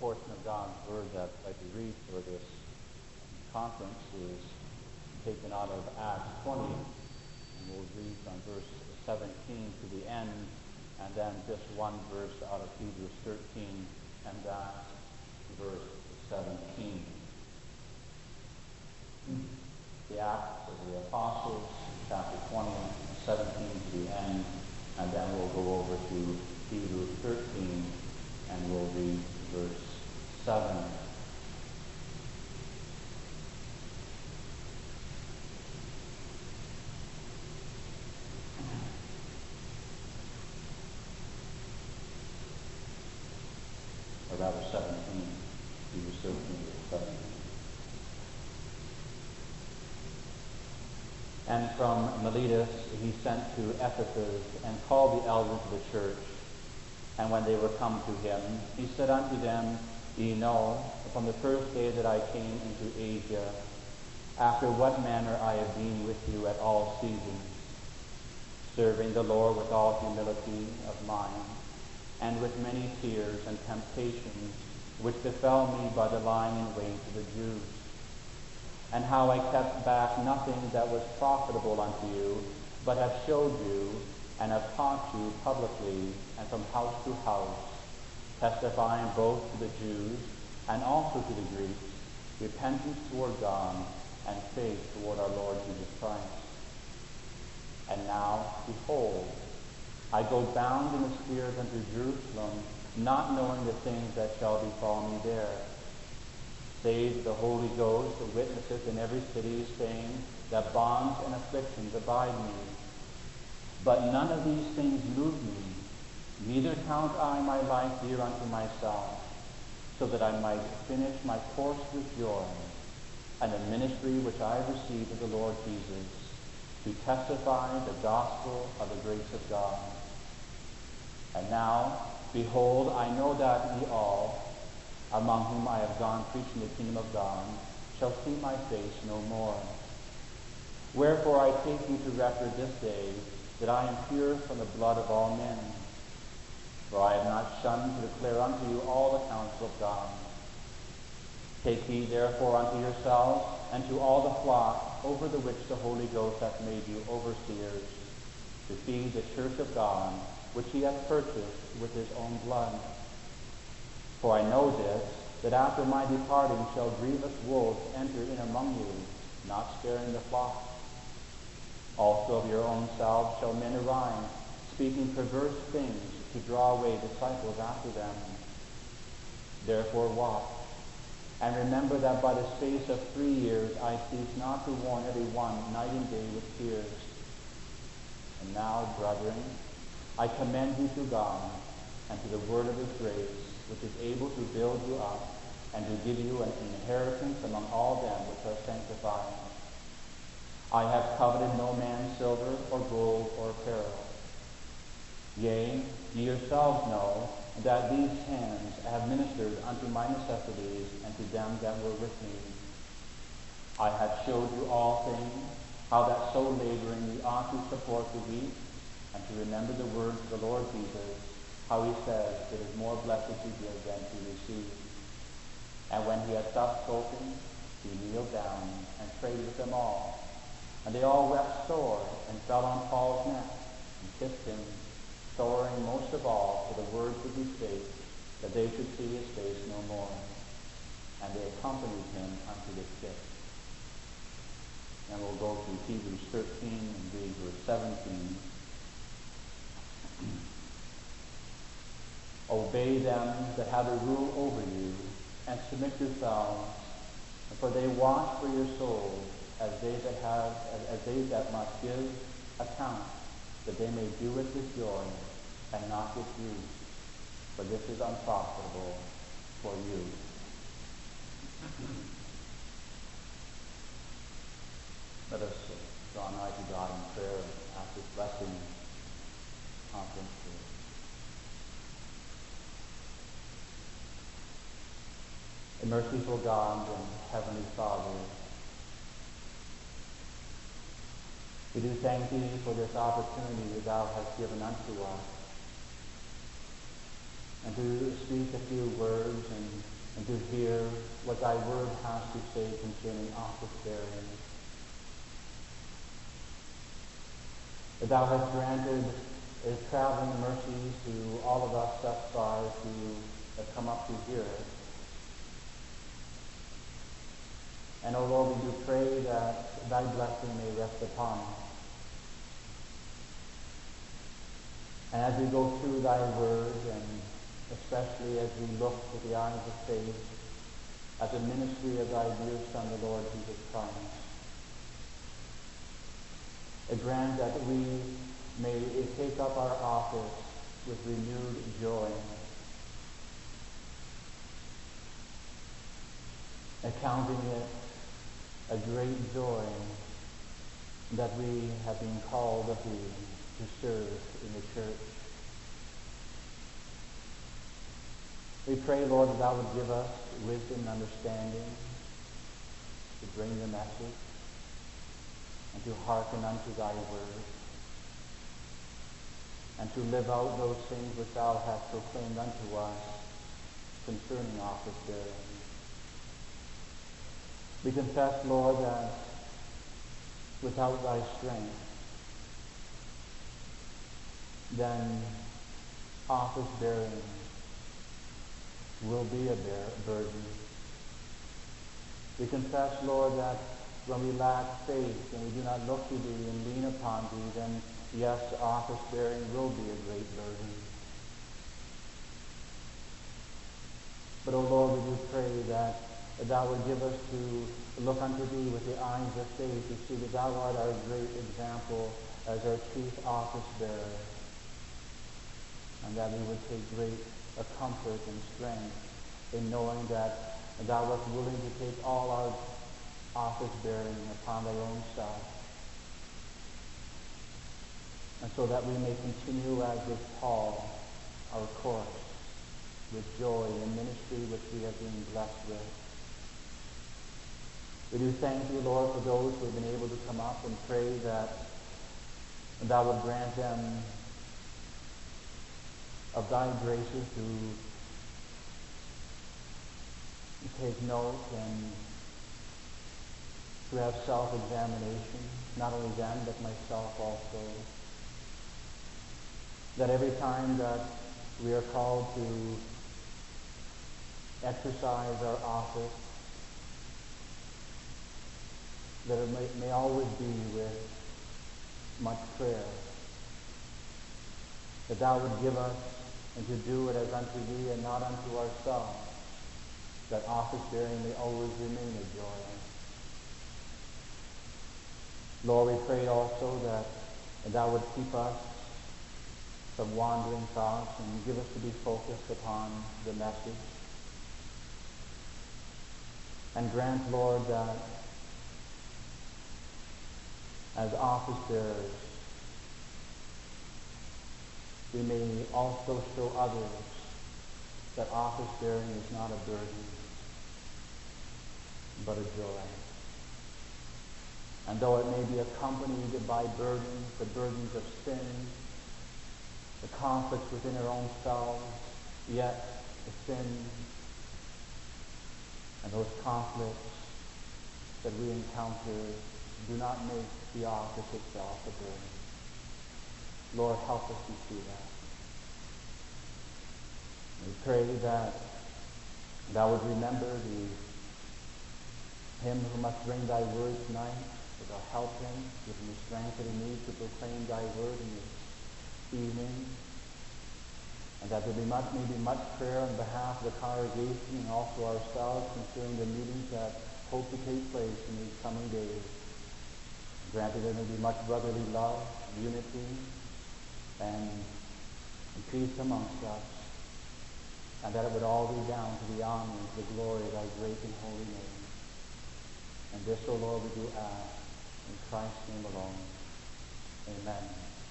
portion of God's Word that I'd like to read for this conference is taken out of Acts 20, and we'll read from verse 17 to the end, and then just one verse out of Hebrews 13, and that's verse 17. The Acts of the Apostles, chapter 20, 17 to the end, and then we'll go over to Hebrews 13, and we'll read verse 7. Or rather 17, Hebrews 13, verse 7. And from Miletus he sent to Ephesus, and called the elders of the church. And when they were come to him, he said unto them, Ye know, from the first day that I came into Asia, after what manner I have been with you at all seasons, serving the Lord with all humility of mind, and with many fears and temptations, which befell me by the lying in wait of the Jews. And how I kept back nothing that was profitable unto you, but have showed you, and have taught you publicly and from house to house, testifying both to the Jews and also to the Greeks, repentance toward God and faith toward our Lord Jesus Christ. And now, behold, I go bound in the Spirit unto Jerusalem, not knowing the things that shall befall me there, save the Holy Ghost witnesseth in every city, saying that bonds and afflictions abide me. But none of these things move me, neither count I my life dear unto myself, so that I might finish my course with joy, and the ministry which I have received of the Lord Jesus, to testify the gospel of the grace of God. And now, behold, I know that ye all, among whom I have gone preaching the kingdom of God, shall see my face no more. Wherefore I take you to record this day, that I am pure from the blood of all men. For I have not shunned to declare unto you all the counsel of God. Take heed therefore unto yourselves, and to all the flock, over the which the Holy Ghost hath made you overseers, to feed the church of God, which he hath purchased with his own blood. For I know this, that after my departing shall grievous wolves enter in among you, not sparing the flock. Also of your own selves shall men arise, speaking perverse things, to draw away disciples after them. Therefore watch, and remember that by the space of 3 years I cease not to warn every one night and day with tears. And now, brethren, I commend you to God, and to the word of his grace, which is able to build you up, and to give you an inheritance among all them which are sanctified. I have coveted no man's silver or gold or apparel. Yea, ye yourselves know that these hands have ministered unto my necessities and to them that were with me. I have showed you all things, how that so laboring ye ought to support the weak, and to remember the words of the Lord Jesus, how he says, it is more blessed to give than to receive. And when he had thus spoken, he kneeled down and prayed with them all. And they all wept sore, and fell on Paul's neck, and kissed him, sorrowing most of all for the words which he spake, that they should see his face no more. And they accompanied him unto the ship. And we'll go to Hebrews 13 and read verse 17. Obey them that have a rule over you, and submit yourselves, for they watch for your souls, as they that must give account, that they may do it with joy, and not with grief, for this is unprofitable for you. Let us draw nigh to God in prayer and ask his blessing conference. A merciful God and Heavenly Father, we do thank thee for this opportunity that thou hast given unto us, and to speak a few words and and to hear what thy word has to say concerning office bearing. That thou hast granted traveling mercies to all of us thus far who have come up to hear it. And, O Lord, we do pray that thy blessing may rest upon us. And as we go through thy word, and especially as we look with the eyes of faith at the ministry of thy dear Son, the Lord Jesus Christ, grant that we may take up our office with renewed joy, accounting it a great joy that we have been called of thee to serve in the church. We pray, Lord, that thou would give us wisdom and understanding to bring the message and to hearken unto thy word and to live out those things which thou hast proclaimed unto us concerning office bearing. We confess, Lord, that without thy strength, then office bearing will be a burden. We confess, Lord, that when we lack faith and we do not look to thee and lean upon thee, then yes, office bearing will be a great burden. But, O Lord, we do pray that thou would give us to look unto thee with the eyes of faith, to see that thou art our great example as our chief office bearer, and that we would take great comfort and strength in knowing that thou art willing to take all our office bearing upon thy own self, and so that we may continue as with Paul our course with joy in ministry which we have been blessed with. We do thank you, Lord, for those who have been able to come up and pray that thou would grant them of thy graces to take note and to have self-examination, not only them, but myself also. That every time that we are called to exercise our office, that it may always be with much prayer, that thou would give us and to do it as unto thee and not unto ourselves, that office bearing may always remain a joy. Lord, we pray also that thou would keep us from wandering thoughts and give us to be focused upon the message. And grant, Lord, that as office bearers, we may also show others that office bearing is not a burden, but a joy. And though it may be accompanied by burdens, the burdens of sin, the conflicts within our own selves, yet the sin and those conflicts that we encounter do not make the office itself a burden. Lord, help us to see that. We pray that thou would remember him who must bring thy word tonight, that thou help him, give him the strength that he needs to proclaim thy word in this evening, and that there may be much prayer on behalf of the congregation and also ourselves concerning the meetings that hope to take place in these coming days. Granted, there may be much brotherly love, unity, and peace amongst us, and that it would all be down to the honor and to the glory of thy great and holy name. And this, O Lord, we do ask in Christ's name alone. Amen.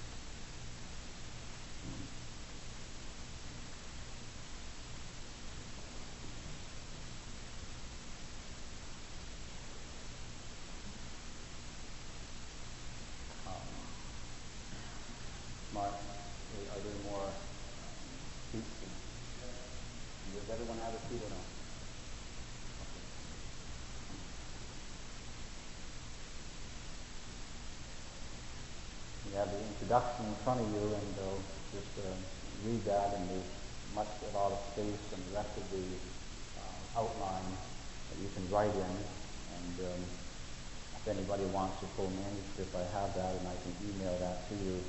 Mark, are there more seats? Does everyone have a seat or not? introduction in front of you, and just read that, and there's a lot of space and the rest of the outline that you can write in. And if anybody wants a full manuscript, I have that, and I can email that to you.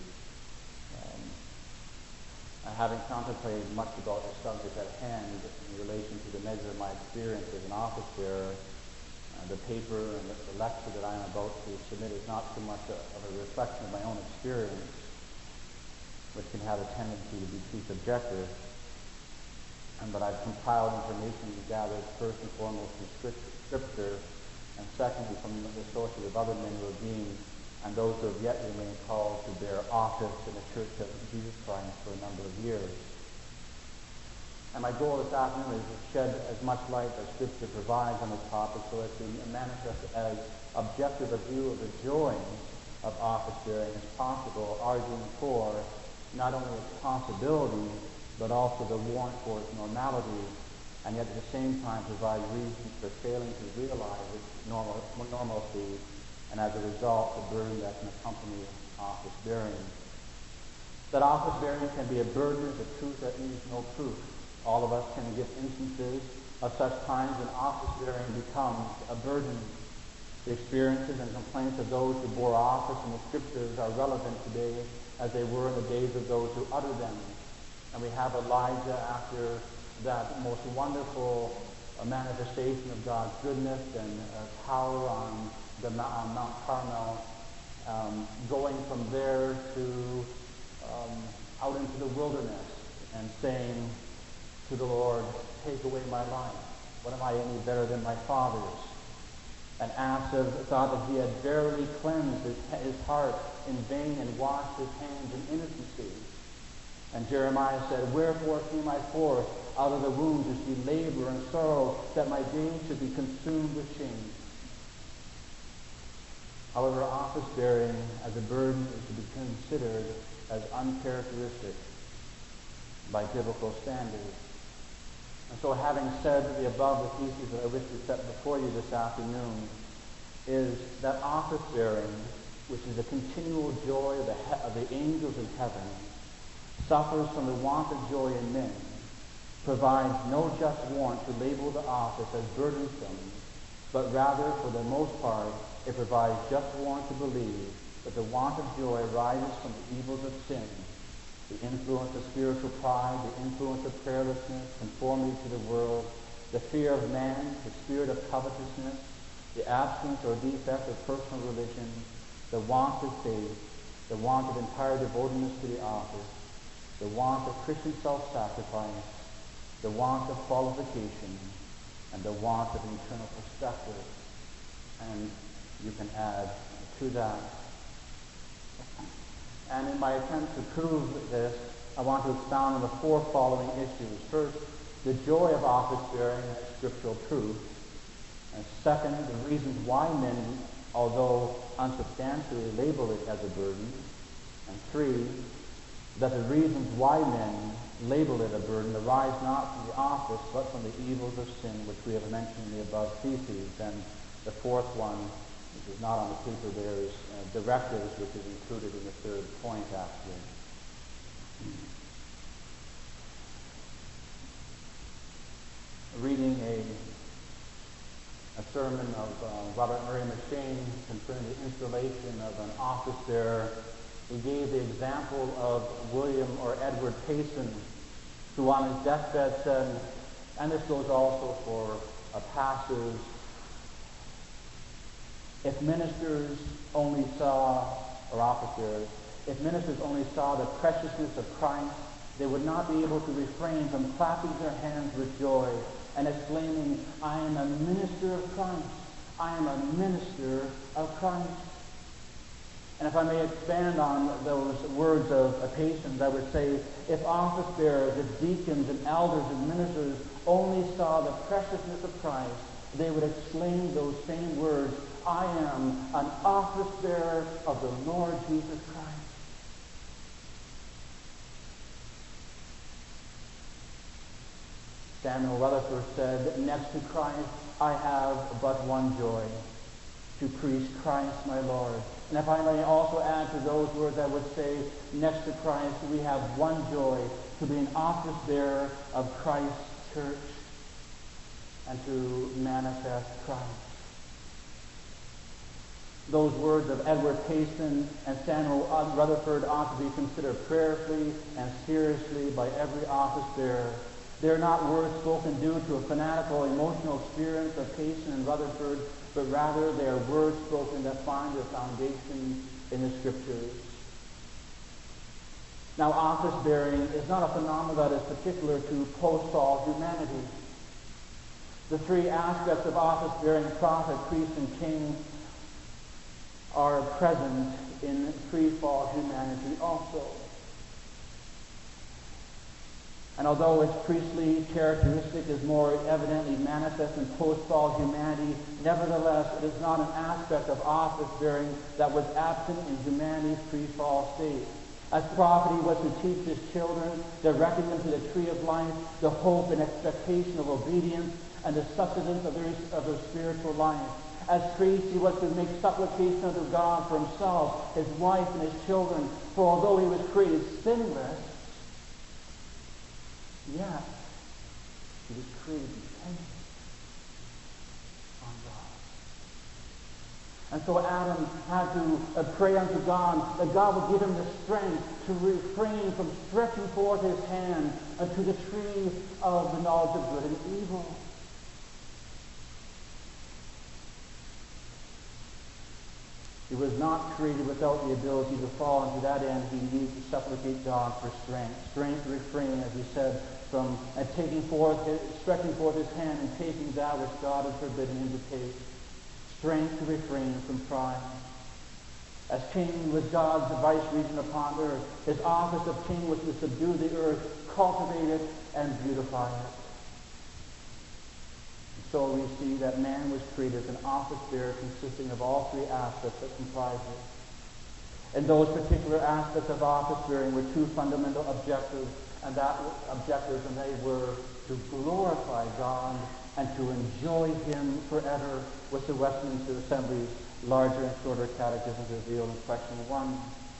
Having contemplated much about the subject at hand in relation to the measure of my experience as an office bearer, the paper and the lecture that I am about to submit is not so much of a reflection of my own experience, which can have a tendency to be too subjective, but I've compiled information gathered first and foremost from Scripture, and secondly from the sources of other men who have been and those who have yet remained called to bear office in the Church of Jesus Christ for a number of years. And my goal this afternoon is to shed as much light as Scripture provides on the topic so as to manifest as objective a view of the joy of office bearing as possible, arguing for not only its possibility, but also the warrant for its normality, and yet at the same time provide reasons for failing to realize its normalcy, and as a result, the burden that can accompany office bearing. That office bearing can be a burden is a truth that needs no proof. All of us can give instances of such times when office bearing becomes a burden. The experiences and complaints of those who bore office in the Scriptures are relevant today as they were in the days of those who uttered them. And we have Elijah, after that most wonderful manifestation of God's goodness and power on Mount Carmel, going from there to out into the wilderness and saying to the Lord, take away my life. What am I any better than my fathers? And Asa thought that he had verily cleansed his heart in vain and washed his hands in innocency. And Jeremiah said, wherefore came I forth out of the womb to see labor and sorrow, that my days should be consumed with shame. However, office bearing as a burden is to be considered as uncharacteristic by biblical standards. And so, having said the above, the thesis that I wish to set before you this afternoon is that office bearing, which is a continual joy of the angels in heaven, suffers from the want of joy in men, provides no just warrant to label the office as burdensome, but rather, for the most part, it provides just warrant to believe that the want of joy arises from the evils of sin, the influence of spiritual pride, the influence of prayerlessness, conformity to the world, the fear of man, the spirit of covetousness, the absence or defect of personal religion, the want of faith, the want of entire devotedness to the office, the want of Christian self-sacrifice, the want of qualification, and the want of an eternal perspective. And you can add to that. And in my attempt to prove this, I want to expound on the four following issues. First, the joy of office bearing as scriptural truth. And second, the reasons why men, although unsubstantially, label it as a burden. And three, that the reasons why men label it a burden arise not from the office, but from the evils of sin, which we have mentioned in the above theses. And the fourth one, which is not on the paper there, is directives, which is included in the third point, actually. Reading a sermon of Robert Murray McCheyne concerning the installation of an office bearer, he gave the example of William or Edward Payson, who on his deathbed said, and this goes also for pastors, if ministers only saw, or officers, if ministers only saw the preciousness of Christ, they would not be able to refrain from clapping their hands with joy and exclaiming, I am a minister of Christ. I am a minister of Christ. And if I may expand on those words of Payson, I would say, if office bearers, if deacons and elders and ministers only saw the preciousness of Christ, they would exclaim those same words, I am an office bearer of the Lord Jesus Christ. Samuel Rutherford said, next to Christ, I have but one joy, to preach Christ my Lord, And if I may also add to those words, I would say, next to Christ, we have one joy, to be an office bearer of Christ's church and to manifest Christ. Those words of Edward Payson and Samuel Rutherford ought to be considered prayerfully and seriously by every office bearer. They're not words spoken due to a fanatical emotional experience of Payson and Rutherford, but rather they are words spoken that find their foundation in the Scriptures. Now, office bearing is not a phenomenon that is particular to post-fall humanity. The three aspects of office bearing, prophet, priest, and king, are present in pre-fall humanity also. And although its priestly characteristic is more evidently manifest in post-fall humanity, nevertheless it is not an aspect of office-bearing that was absent in humanity's pre-fall state. As prophet, he was to teach his children, directing them to the tree of life, the hope and expectation of obedience, and the sustenance of their spiritual life. As priest, he was to make supplication unto God for himself, his wife, and his children. For although he was created sinless, yet he was created dependent on God. And so Adam had to pray unto God that God would give him the strength to refrain from stretching forth his hand unto the tree of the knowledge of good and evil. He was not created without the ability to fall, and to that end he needed to supplicate God for strength. Strength to refrain, as he said, from stretching forth his hand and taking that which God has forbidden him to take. Strength to refrain from pride. As king was God's vice regent upon earth, his office of king was to subdue the earth, cultivate it, and beautify it. So we see that man was created as an office bearer consisting of all three aspects that comprise it. And those particular aspects of office bearing were two fundamental objectives, and they were to glorify God and to enjoy him forever, with the Westminster Assembly's larger and shorter catechisms revealed in question 1.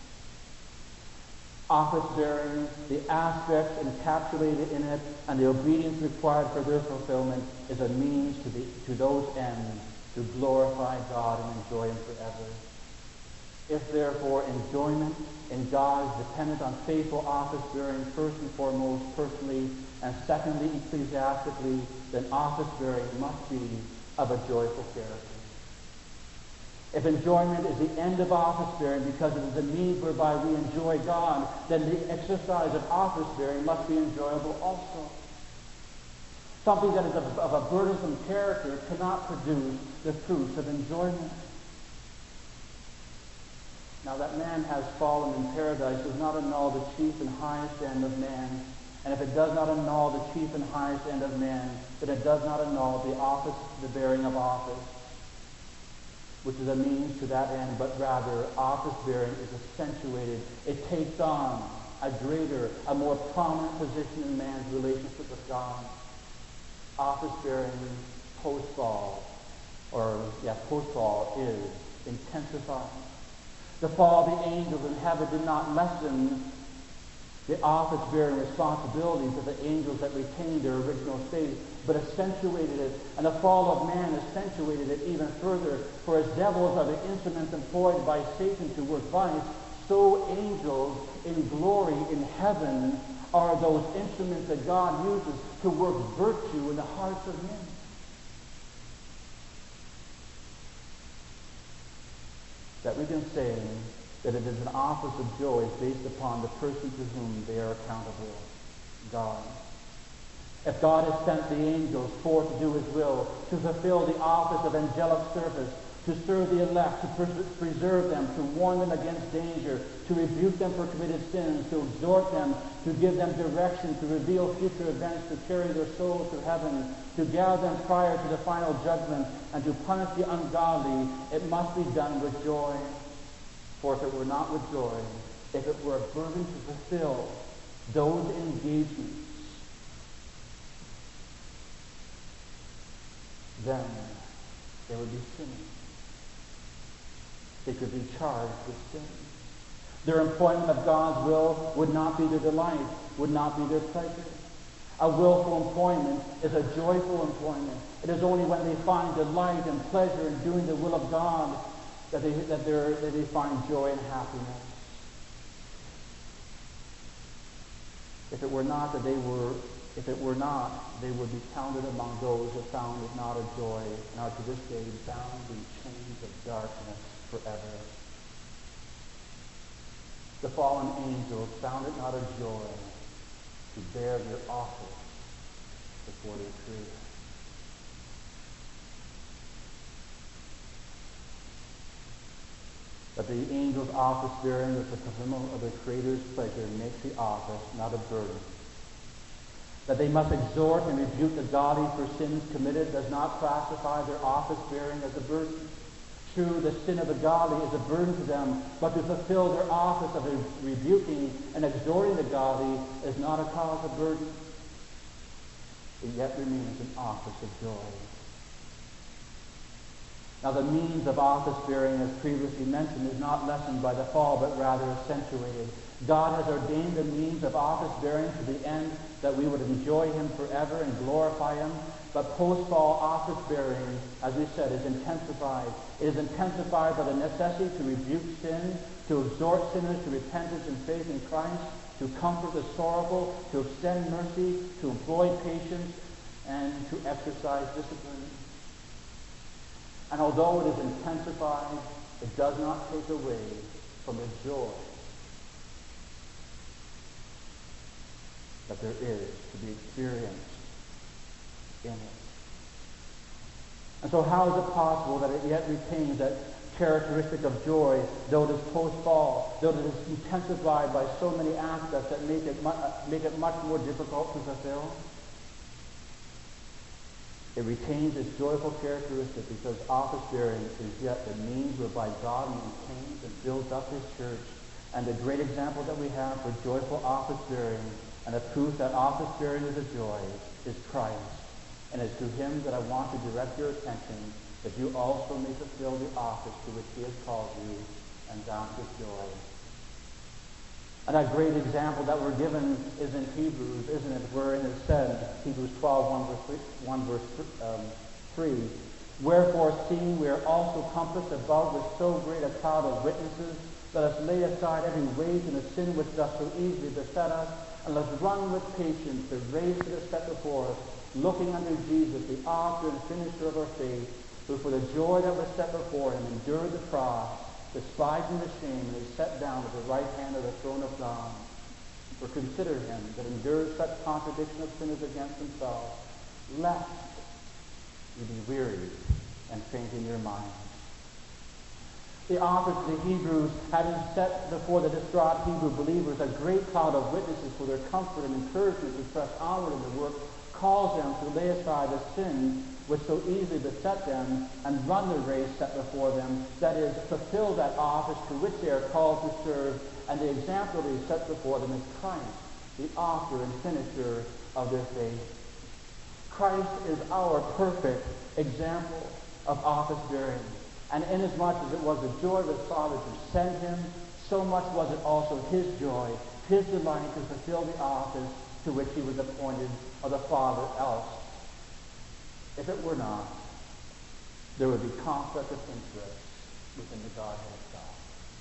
Office bearing, the aspects encapsulated in it, and the obedience required for their fulfillment is a means to those ends, to glorify God and enjoy him forever. If therefore enjoyment in God is dependent on faithful office bearing, first and foremost personally, and secondly ecclesiastically, then office bearing must be of a joyful character. If enjoyment is the end of office bearing because it is a means whereby we enjoy God, then the exercise of office bearing must be enjoyable also. Something that is of a burdensome character cannot produce the fruits of enjoyment. Now that man has fallen in paradise does not annul the chief and highest end of man. And if it does not annul the chief and highest end of man, then it does not annul the bearing of office, which is a means to that end, but rather office bearing is accentuated. It takes on a greater, a more prominent position in man's relationship with God. Office bearing post-fall is intensified. The fall of the angels in heaven did not lessen the office-bearing responsibilities of the angels that retained their original state, but accentuated it, and the fall of man accentuated it even further. For as devils are the instruments employed by Satan to work vice, so angels in glory in heaven are those instruments that God uses to work virtue in the hearts of men. That we can say that it is an office of joy based upon the person to whom they are accountable, God. If God has sent the angels forth to do his will, to fulfill the office of angelic service, to serve the elect, to preserve them, to warn them against danger, to rebuke them for committed sins, to exhort them, to give them direction, to reveal future events, to carry their souls to heaven, to gather them prior to the final judgment, and to punish the ungodly, it must be done with joy. For if it were not with joy, if it were a burden to fulfill those engagements, then there would be sin. they could be charged with sin. Their employment of God's will would not be their delight, would not be their pleasure. A willful employment is a joyful employment. It is only when they find delight and pleasure in doing the will of God that they find joy and happiness. If it were not, they would be counted among those who found it not a joy and are to this day bound in chains of darkness forever. The fallen angels found it not a joy to bear their office before their Creator. But the angel's office bearing with the fulfillment of the Creator's pleasure makes the office not a burden. That they must exhort and rebuke the godly for sins committed does not classify their office bearing as a burden. True, the sin of the godly is a burden to them, but to fulfill their office of rebuking and exhorting the godly is not a cause of burden. It yet remains an office of joy. Now the means of office bearing, as previously mentioned, is not lessened by the fall, but rather accentuated. God has ordained the means of office bearing to the end that we would enjoy Him forever and glorify Him. But post-fall office bearing, as we said, is intensified. It is intensified by the necessity to rebuke sin, to exhort sinners to repentance and faith in Christ, to comfort the sorrowful, to extend mercy, to employ patience, and to exercise discipline. And although it is intensified, it does not take away from the joy that there is to be experienced in it. And so how is it possible that it yet retains that characteristic of joy, though it is post-fall, though it is intensified by so many aspects that make it much more difficult to fulfill? It retains its joyful characteristic because office bearing is yet the means whereby God maintains and builds up His church. And the great example that we have for joyful office bearing and a proof that office bearing is a joy is Christ. And it's to Him that I want to direct your attention, that you also may fulfill the office to which He has called you and bound with joy. And a great example that we're given is in Hebrews, isn't it? Wherein it said, Hebrews 12, 1 verse 3, Wherefore, seeing we are also compassed about with so great a cloud of witnesses, let us lay aside every weight and the sin which doth so easily beset us, and let's run with patience the race that is set before us, looking unto Jesus, the author and finisher of our faith, who for the joy that was set before Him endured the cross, despising the shame, and is set down at the right hand of the throne of God. For consider Him that endures such contradiction of sinners against Himself, lest you be wearied and faint in your minds. The author to the Hebrews, having set before the distraught Hebrew believers a great cloud of witnesses for their comfort and encouragement to press onward in the work, calls them to lay aside the sin which so easily beset them and run the race set before them, that is, fulfill that office to which they are called to serve, and the example that He sets before them is Christ, the author and finisher of their faith. Christ is our perfect example of office bearing. And inasmuch as it was the joy of His Father to send Him, so much was it also His joy, His delight to fulfill the office to which He was appointed of the Father else. If it were not, there would be conflict of interest within the Godhead of God.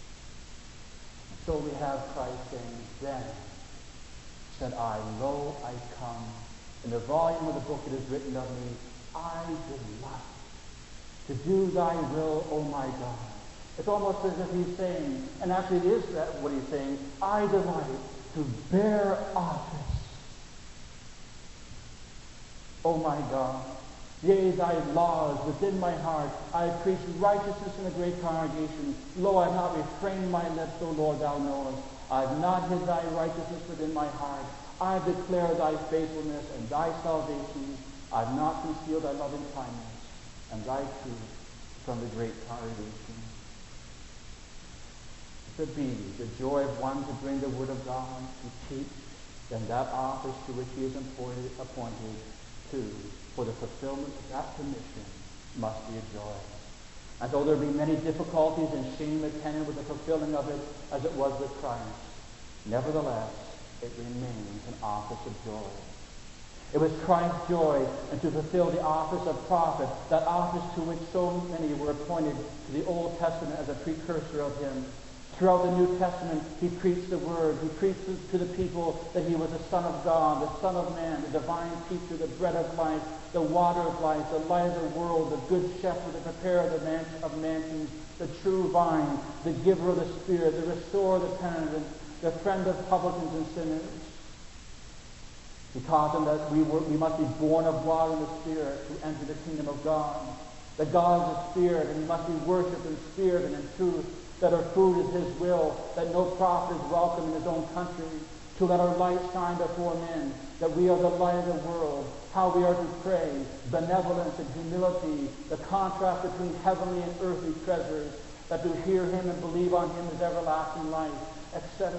So we have Christ saying, Then said I, Lo, I come. In the volume of the book it is written of me, I delight to do Thy will, O my God. It's almost as if He's saying, and actually it is that what He's saying, I delight to bear office. O my God, yea, Thy laws within my heart. I preach righteousness in a great congregation. Lo, I have not refrained my lips, O Lord, Thou knowest. I have not hid Thy righteousness within my heart. I declare Thy faithfulness and Thy salvation. I have not concealed Thy loving kindness and Thy truth from the great congregation. If it be the joy of one to bring the word of God, to teach, then that office to which he is appointed to, for the fulfillment of that commission, must be a joy. And though there be many difficulties and shame attended with the fulfilling of it, as it was with Christ, nevertheless, it remains an office of joy. It was Christ's joy and to fulfill the office of prophet, that office to which so many were appointed to the Old Testament as a precursor of him. Throughout the New Testament, he preached the word. He preached to the people that he was the Son of God, the Son of Man, the divine teacher, the bread of life, the water of life, the light of the world, the good shepherd, the preparer of mansions, the true vine, the giver of the Spirit, the restorer of the penitent, the friend of publicans and sinners. He taught them that we must be born of water and the Spirit to enter the kingdom of God. That God is a Spirit, and he must be worshipped in spirit and in truth. That our food is his will, that no prophet is welcome in his own country, to let our light shine before men, that we are the light of the world, how we are to pray, benevolence and humility, the contrast between heavenly and earthly treasures, that to hear him and believe on him is everlasting life, etc.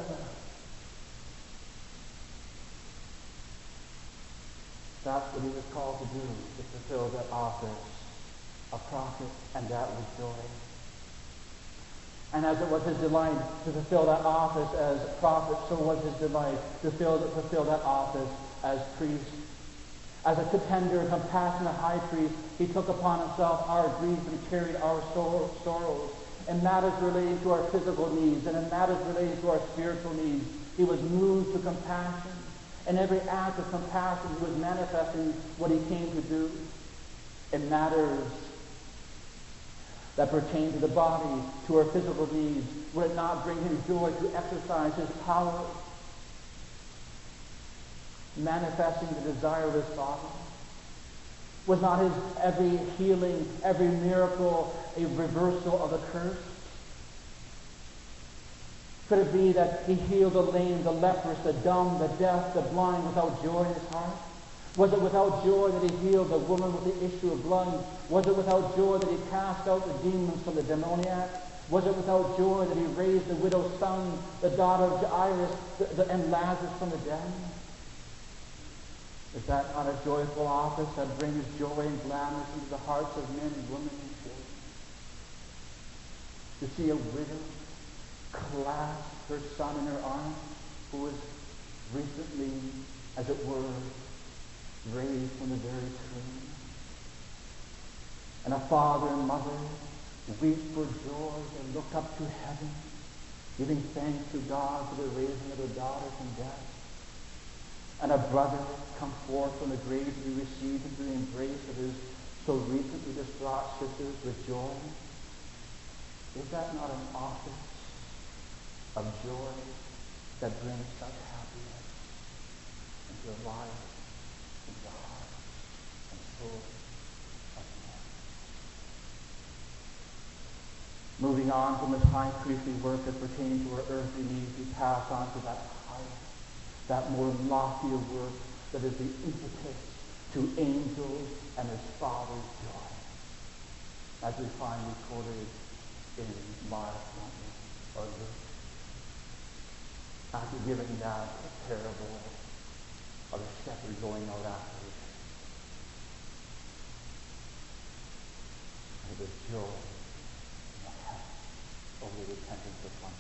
That's what he was called to do, to fulfill that office, a prophet, and that was joy. And as it was his delight to fulfill that office as prophet, so was his delight to fulfill that office as priest. As a tender and compassionate high priest, he took upon himself our grief and carried our sorrows. In matters relating to our physical needs and in matters relating to our spiritual needs, he was moved to compassion. In every act of compassion, he was manifesting what he came to do. In matters that pertain to the body, to our physical needs, would it not bring him joy to exercise his power, manifesting the desire of his Father? Was not his every healing, every miracle a reversal of the curse? Could it be that he healed the lame, the leprous, the dumb, the deaf, the blind without joy in his heart? Was it without joy that he healed the woman with the issue of blood? Was it without joy that he cast out the demons from the demoniac? Was it without joy that he raised the widow's son, the daughter of Jairus, and Lazarus from the dead? Is that not a joyful office that brings joy and gladness into the hearts of men and women and children? To see a widow clasp her son in her arms, who was recently, as it were, raised from the very tomb. And a father and mother weep for joy and look up to heaven, giving thanks to God for the raising of their daughter from death. And a brother come forth from the grave to be received into the embrace of his so recently distraught sisters with joy. Is that not an office of joy that brings such happiness into the life, into the heart and soul of man? Moving on from this high priestly work as pertaining to our earthly needs, we pass on to that higher, that more loftier work that is the impetus to angels and his Father's joy, as we find recorded in Mark or Luke. After giving that parable of the shepherd going out after his sheep, and the joy in the heaven over the repentance of one.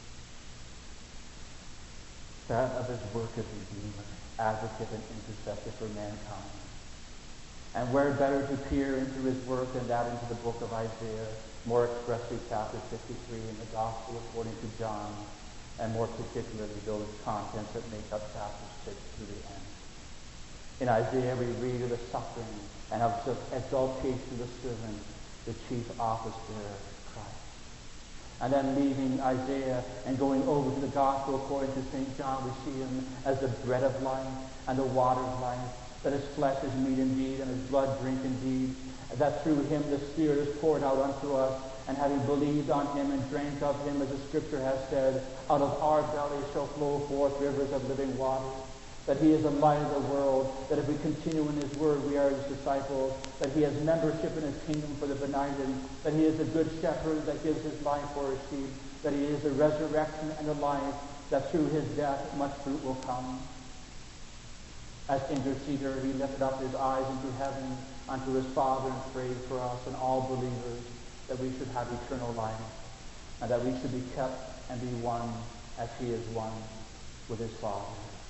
That of his work as Redeemer, advocate and intercessor for mankind. And where better to peer into his work than that into the book of Isaiah, more expressly chapter 53 in the Gospel according to John, and more particularly those contents that make up chapter 6 to the end. In Isaiah we read of the suffering and of the exaltation of the servant, the chief office bearer, Christ. And then leaving Isaiah and going over to the Gospel according to St. John, we see him as the bread of life and the water of life, that his flesh is meat indeed and his blood drink indeed, that through him the Spirit is poured out unto us, and having believed on him and drank of him, as the Scripture has said, out of our bellies shall flow forth rivers of living water. That he is the light of the world, that if we continue in his word, we are his disciples, that he has membership in his kingdom for the benighted, that he is the good shepherd that gives his life for his sheep, that he is the resurrection and the life, that through his death much fruit will come. As interceder, he lifted up his eyes into heaven unto his Father and prayed for us and all believers, that we should have eternal life, and that we should be kept and be one as he is one with his Father.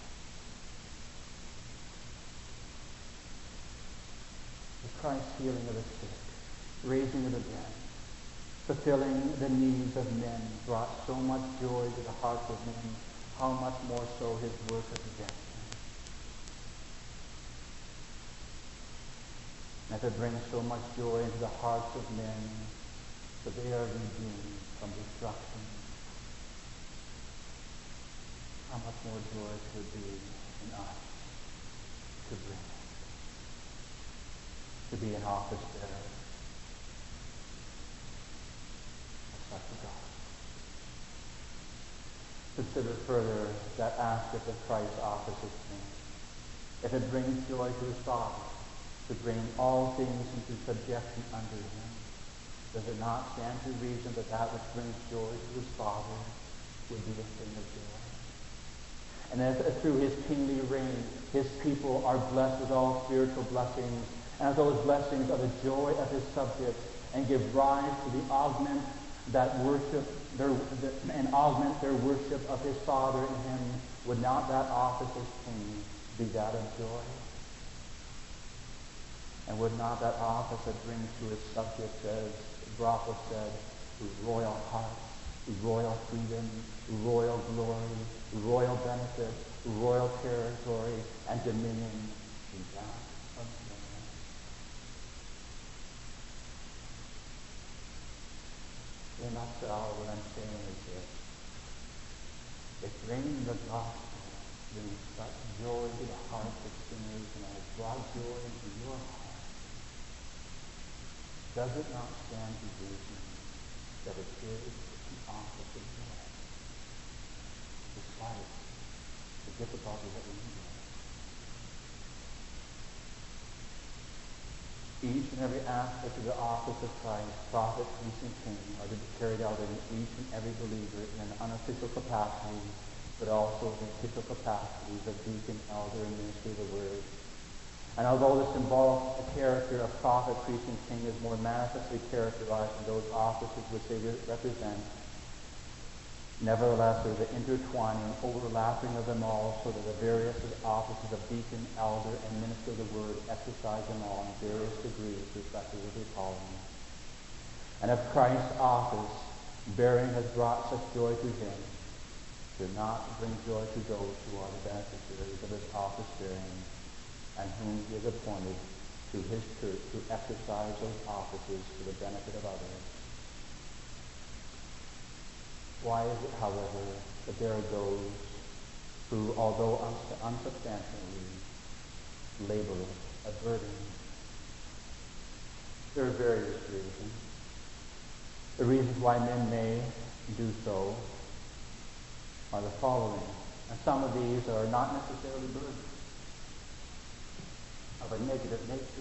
The Christ's healing of the sick, raising of the dead, fulfilling the needs of men brought so much joy to the hearts of men, how much more so his work of redemption. And if it brings so much joy into the hearts of men that they are redeemed from destruction, how much more joy should it be in us to bring it, to be an office bearer of such a God. Consider further that aspect of Christ's office as King. If it brings joy to his Father, to bring all things into subjection under him, does it not stand to reason that that which brings joy to his Father would be a thing of joy? And as through his kingly reign, his people are blessed with all spiritual blessings, and as those blessings are the joy of his subjects, and give rise to the augment that worship and augment their worship of his Father in him, would not that office as king be that of joy? And would not that office that brings to his subjects, as Brothel said, royal heart, royal freedom, royal glory, royal benefit, royal territory, and dominion be that of joy? In a nutshell, what I'm saying is this: if bringing the gospel brings such joy to the hearts of sinners, and has brought joy into your heart, does it not stand to reason that it is an office of joy, despite the difficulties that we endure? Each and every aspect of the office of Christ, prophet, priest, and king, are to be carried out in each and every believer in an unofficial capacity, but also in official capacities of deacon, elder, and ministry of the word. And although the symbolic character of prophet, priest, and king is more manifestly characterized in those offices which they represent, nevertheless there is an intertwining, overlapping of them all, so that the various offices of deacon, elder, and minister of the word exercise them all in various degrees respectively to their calling. And if Christ's office bearing has brought such joy to him, do not bring joy to those who are the beneficiaries of his office bearing, and whom he has appointed to his church to exercise those offices for the benefit of others. Why is it, however, that there are those who, although unsubstantially, labor it a burden? There are various reasons. The reasons why men may do so are the following, and some of these are not necessarily burdens of a negative nature.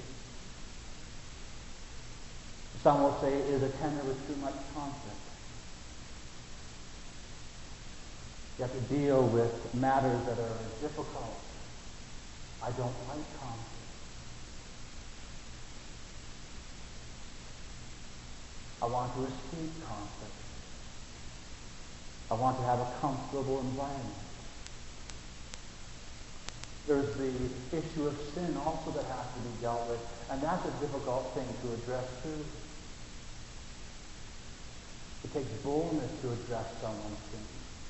Some will say it is attended with too much conflict. You have to deal with matters that are difficult. I don't like conflict. I want to escape conflict. I want to have a comfortable environment. There's the issue of sin also that has to be dealt with, and that's a difficult thing to address too. It takes boldness to address someone's sin.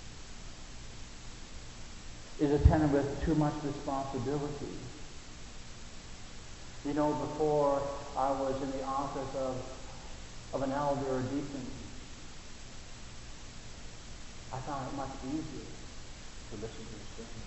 Is attended with too much responsibility. You know, before I was in the office of an elder or deacon, I found it much easier to listen to the sermon.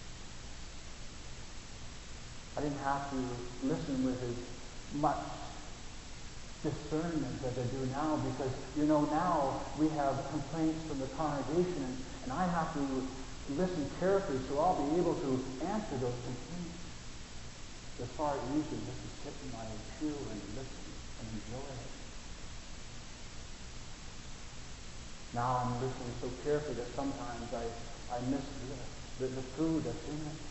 I didn't have to listen with as much discernment as I do now, because, you know, now we have complaints from the congregation, and I have to listen carefully so I'll be able to answer those complaints. It's far easier just to sit in my pew and listen and enjoy it. Now I'm listening so carefully that sometimes I miss the food that's in it.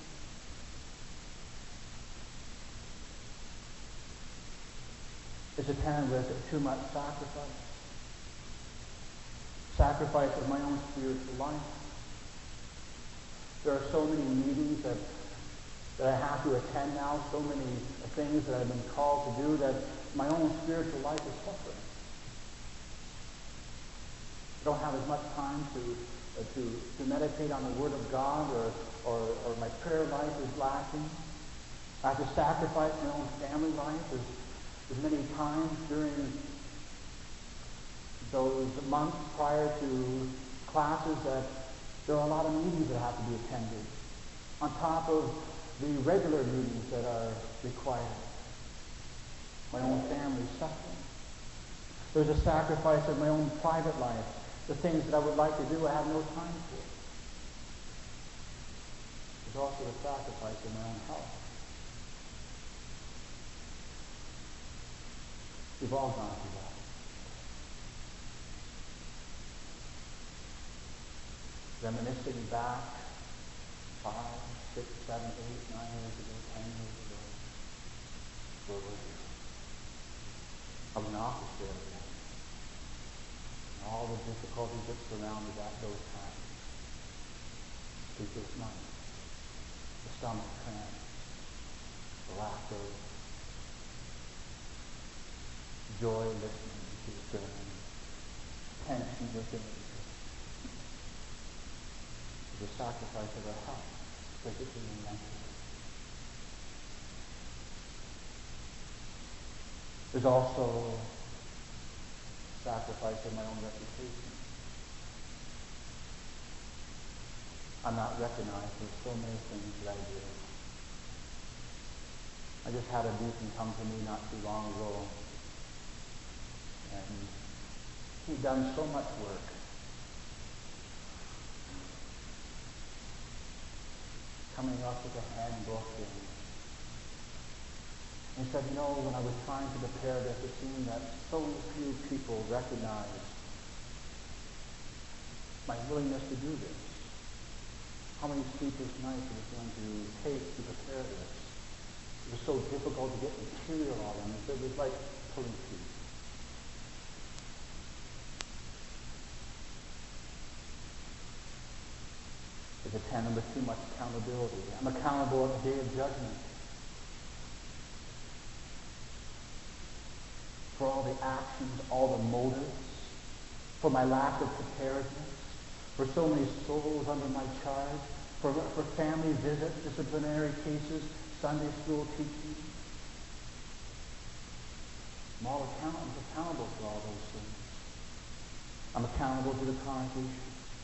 It's attended with too much sacrifice. sacrifice of my own spiritual life. There are so many meetings that I have to attend now, so many things that I've been called to do that my own spiritual life is suffering. I don't have as much time to meditate on the Word of God, or my prayer life is lacking. I have to sacrifice my own family life as many times during those months prior to classes that there are a lot of meetings that have to be attended, on top of the regular meetings that are required. My own family is suffering. There's a sacrifice of my own private life. The things that I would like to do, I have no time for. There's also the sacrifice of my own health. We've all gone through that. Reminiscing back 5, 6, 7, 8, 9 years ago, 10 years ago, where was it? I was in office there again. And all the difficulties that surrounded that those times. Sleepless nights, the stomach cramp, the lack of joy listening to the sermon, tension within it. The sacrifice of our health, physically and mentally. There's also sacrifice of my own reputation. I'm not recognized for so many things that I do. I just had a deacon come to me not too long ago, and he'd done so much work. Coming up with a handbook, and he said, when I was trying to prepare this, it seemed that so few people recognized my willingness to do this. How many sleepless nights it was going to take to prepare this. It was so difficult to get material out of them. It was like pulling teeth. There's a tenet of too much accountability. I'm accountable at the day of judgment for all the actions, all the motives, for my lack of preparedness, for so many souls under my charge, for family visits, disciplinary cases, Sunday school teaching. I'm accountable for all those things. I'm accountable to the congregation.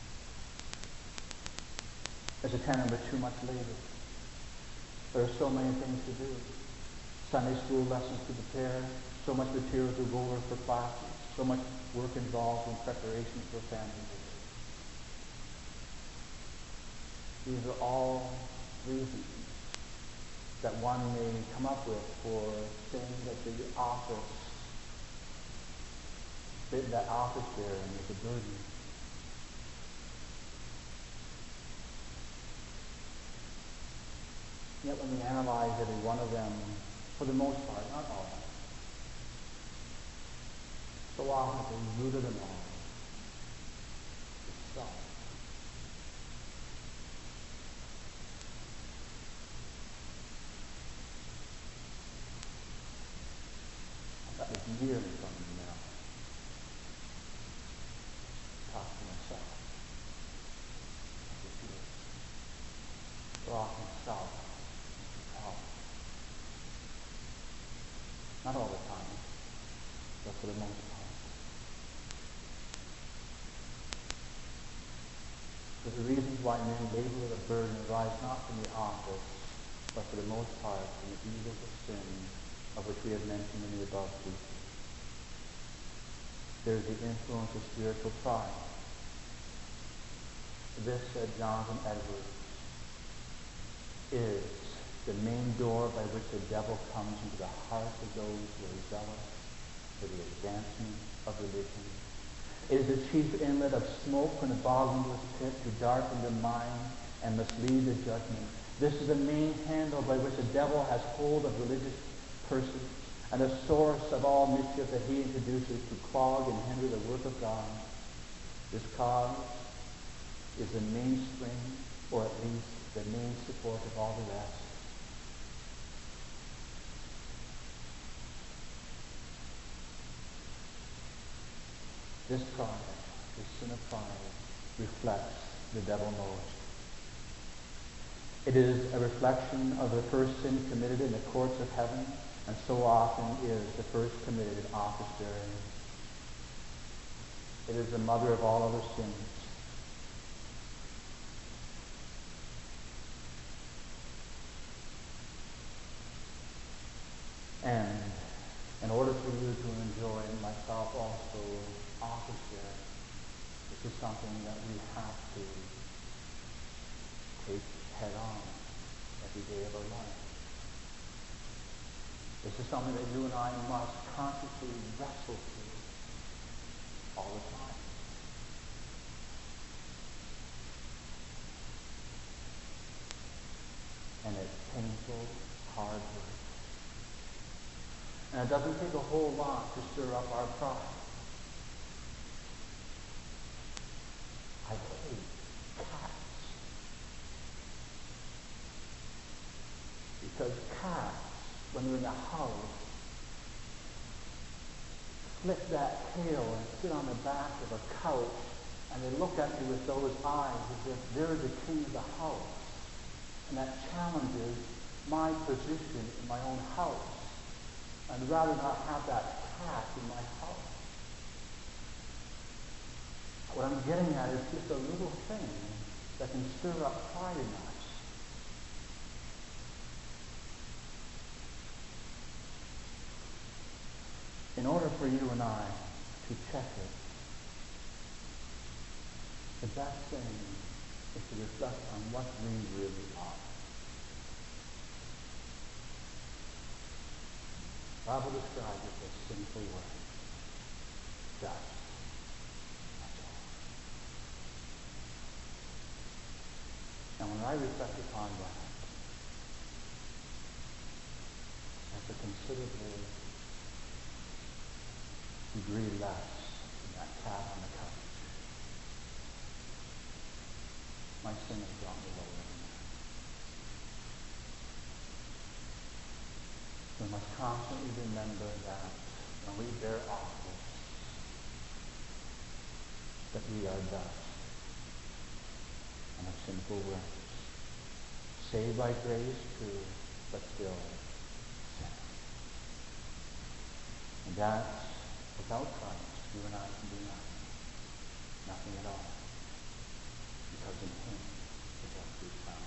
There's a tenet of too much labor. There are so many things to do. Sunday school lessons to prepare, so much material to go over for classes, so much work involved in preparation for family visits. These are all reasons that one may come up with for saying that the office, that office bearing is a burden. Yet when we analyze every one of them, for the most part, not all, so often at the root of them all is self. I've got this mirror in front of me now. Talk to myself. I just do it. So often self. Not all the time, but for the most part. So the reasons why men labor with a burden arise not from the office, but for the most part from the evils of sin, of which we have mentioned in the above teaching. There is the influence of spiritual pride. This, said Jonathan Edwards, is the main door by which the devil comes into the hearts of those who are zealous for the advancement of religion. It is the chief inlet of smoke from the bottomless pit to darken the mind and mislead the judgment. This is the main handle by which the devil has hold of religious persons, and the source of all mischief that he introduces to clog and hinder the work of God. This cause is the mainspring, or at least the main support of all the rest. This pride, this sin of pride, reflects the devil most. It is a reflection of the first sin committed in the courts of heaven, and so often is the first committed in office bearing. It is the mother of all other sins. And in order for you to enjoy, and myself also, office bearing, this is something that we have to take head on every day of our life. This is something that you and I must consciously wrestle through all the time. And it's painful, hard work. And it doesn't take a whole lot to stir up our pride. I hate cats. Because cats, when they're in the house, flip that tail and sit on the back of a couch, and they look at me with those eyes as if they're the king of the house. And that challenges my position in my own house. I'd rather not have that cat in my house. What I'm getting at is just a little thing that can stir up pride in us. In order for you and I to check it, the best thing is to reflect on what we really are. The Bible describes it as sinful world. Dust. That's all. And when I reflect upon that, that's a considerable degree less than that cat on the couch. My sin has gone below it. We must constantly remember that when we bear office, that we are dust and of sinful works. Saved by grace, true, but still sin. And that's, without Christ, you and I can do nothing. Nothing at all. Because in Him is our true power.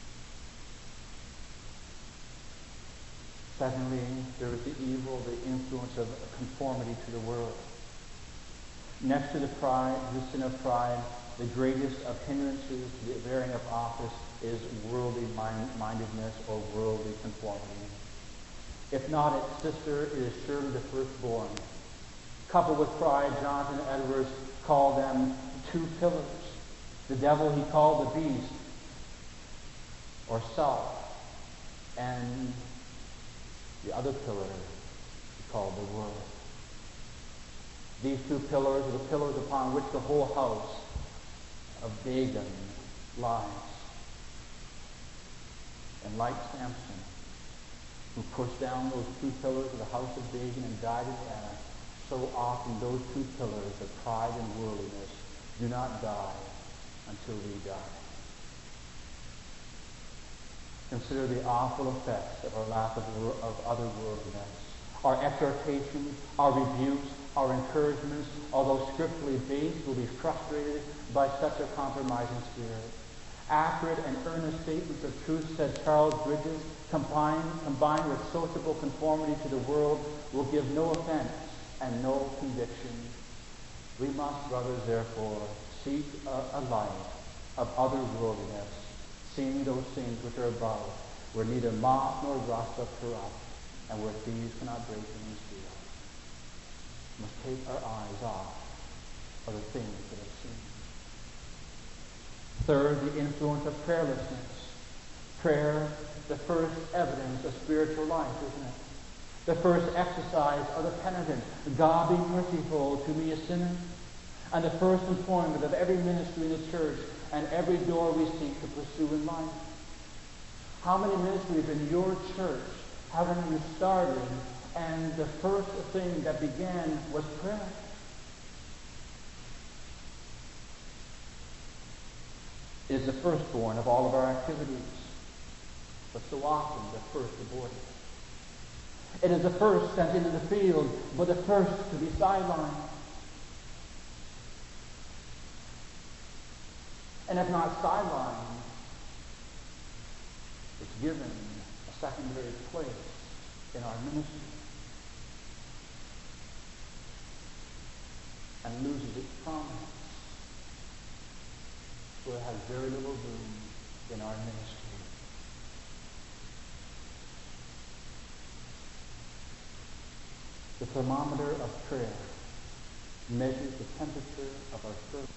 Secondly, there is the evil, the influence of conformity to the world. Next to the pride, the sin of pride, the greatest of hindrances to the bearing of office is worldly mindedness or worldly conformity. If not its sister, it is surely the firstborn. Coupled with pride, Jonathan Edwards called them two pillars. The devil he called the beast, or self, and the other pillar he called the world. These two pillars are the pillars upon which the whole house of Dagon lies. And like Samson, who pushed down those two pillars of the house of Dagon and died in there, so often those two pillars of pride and worldliness do not die until we die. Consider the awful effects of our lack of other worldliness. Our exhortations, our rebukes, our encouragements, although scripturally based, will be frustrated by such a compromising spirit. Accurate and earnest statements of truth, said Charles Bridges, combined with sociable conformity to the world, will give no offense and no conviction. We must, brothers, therefore, seek a life of other worldliness, seeing those things which are above, where neither moth nor rust doth corrupt, and where thieves cannot break in and steal. We must take our eyes off of the things that are seen. Third, the influence of prayerlessness. Prayer, the first evidence of spiritual life, isn't it? The first exercise of the penitent. God be merciful to me, a sinner. and the first employment of every ministry in the church and every door we seek to pursue in life. How many ministries in your church haven't you started, and the first thing that began was prayer? It is the firstborn of all of our activities, but so often the first aborted. It is the first sent into the field, but the first to be sidelined. And if not sidelined, it's given a secondary place in our ministry and loses its prominence, so it has very little room in our ministry. The thermometer of prayer measures the temperature of our service.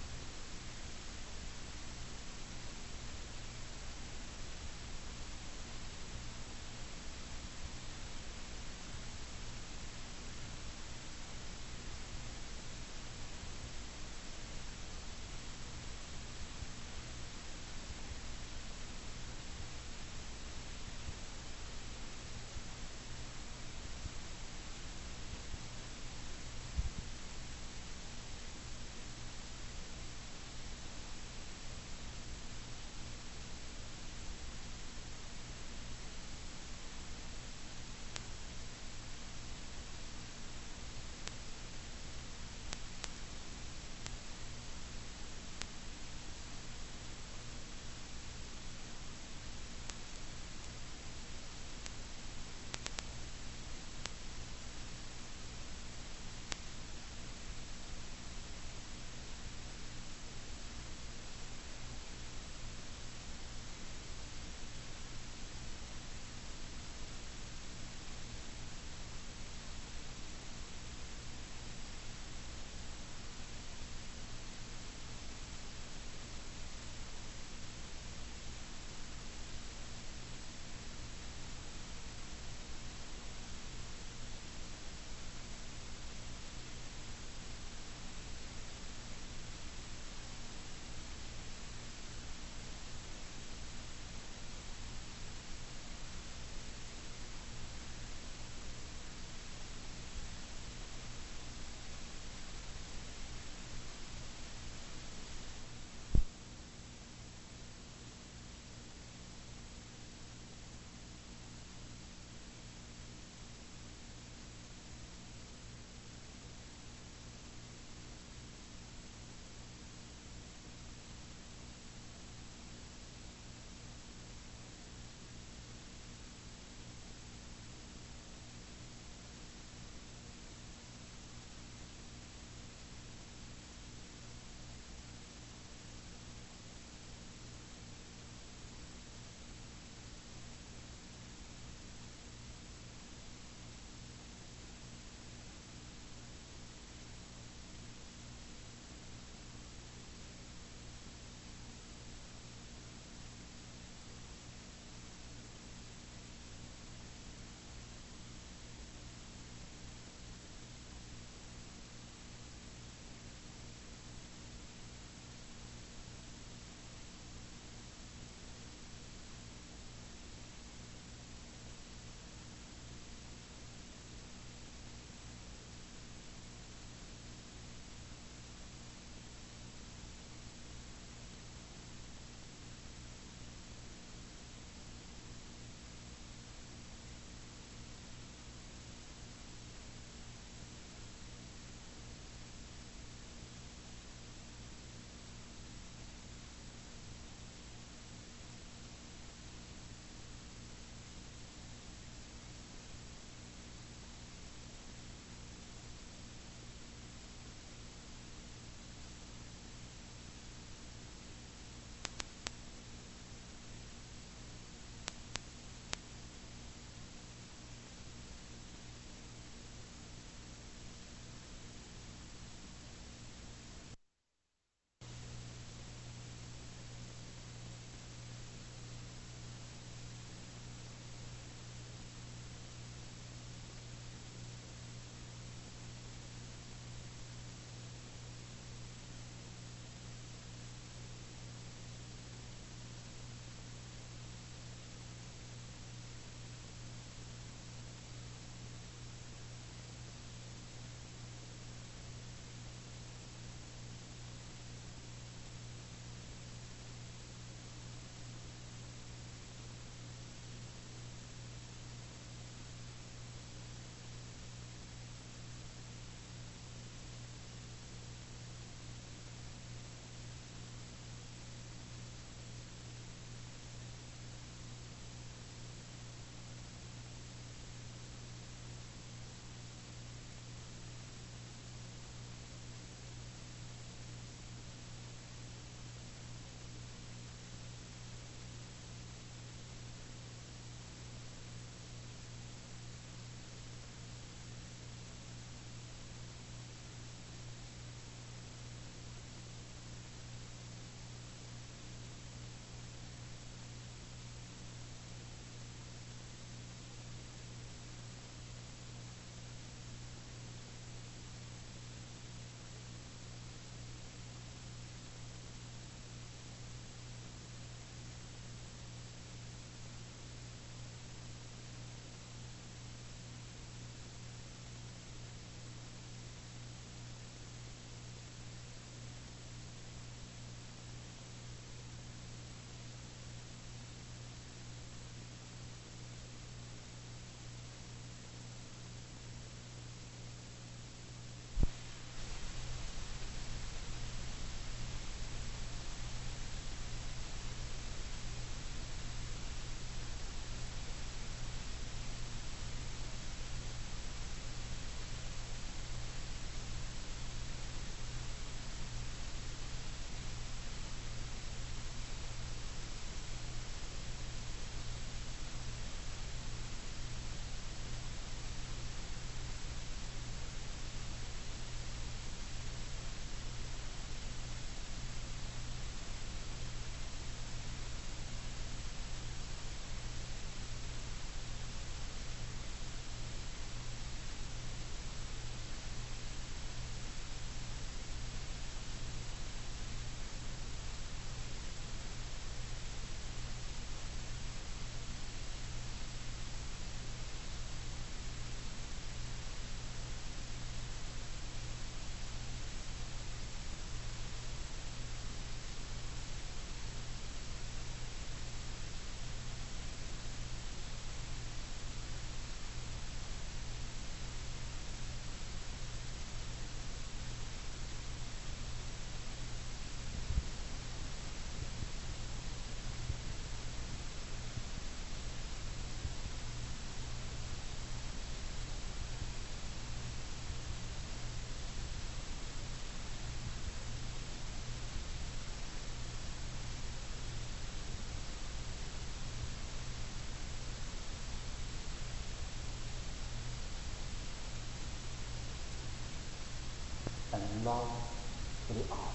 love for the office.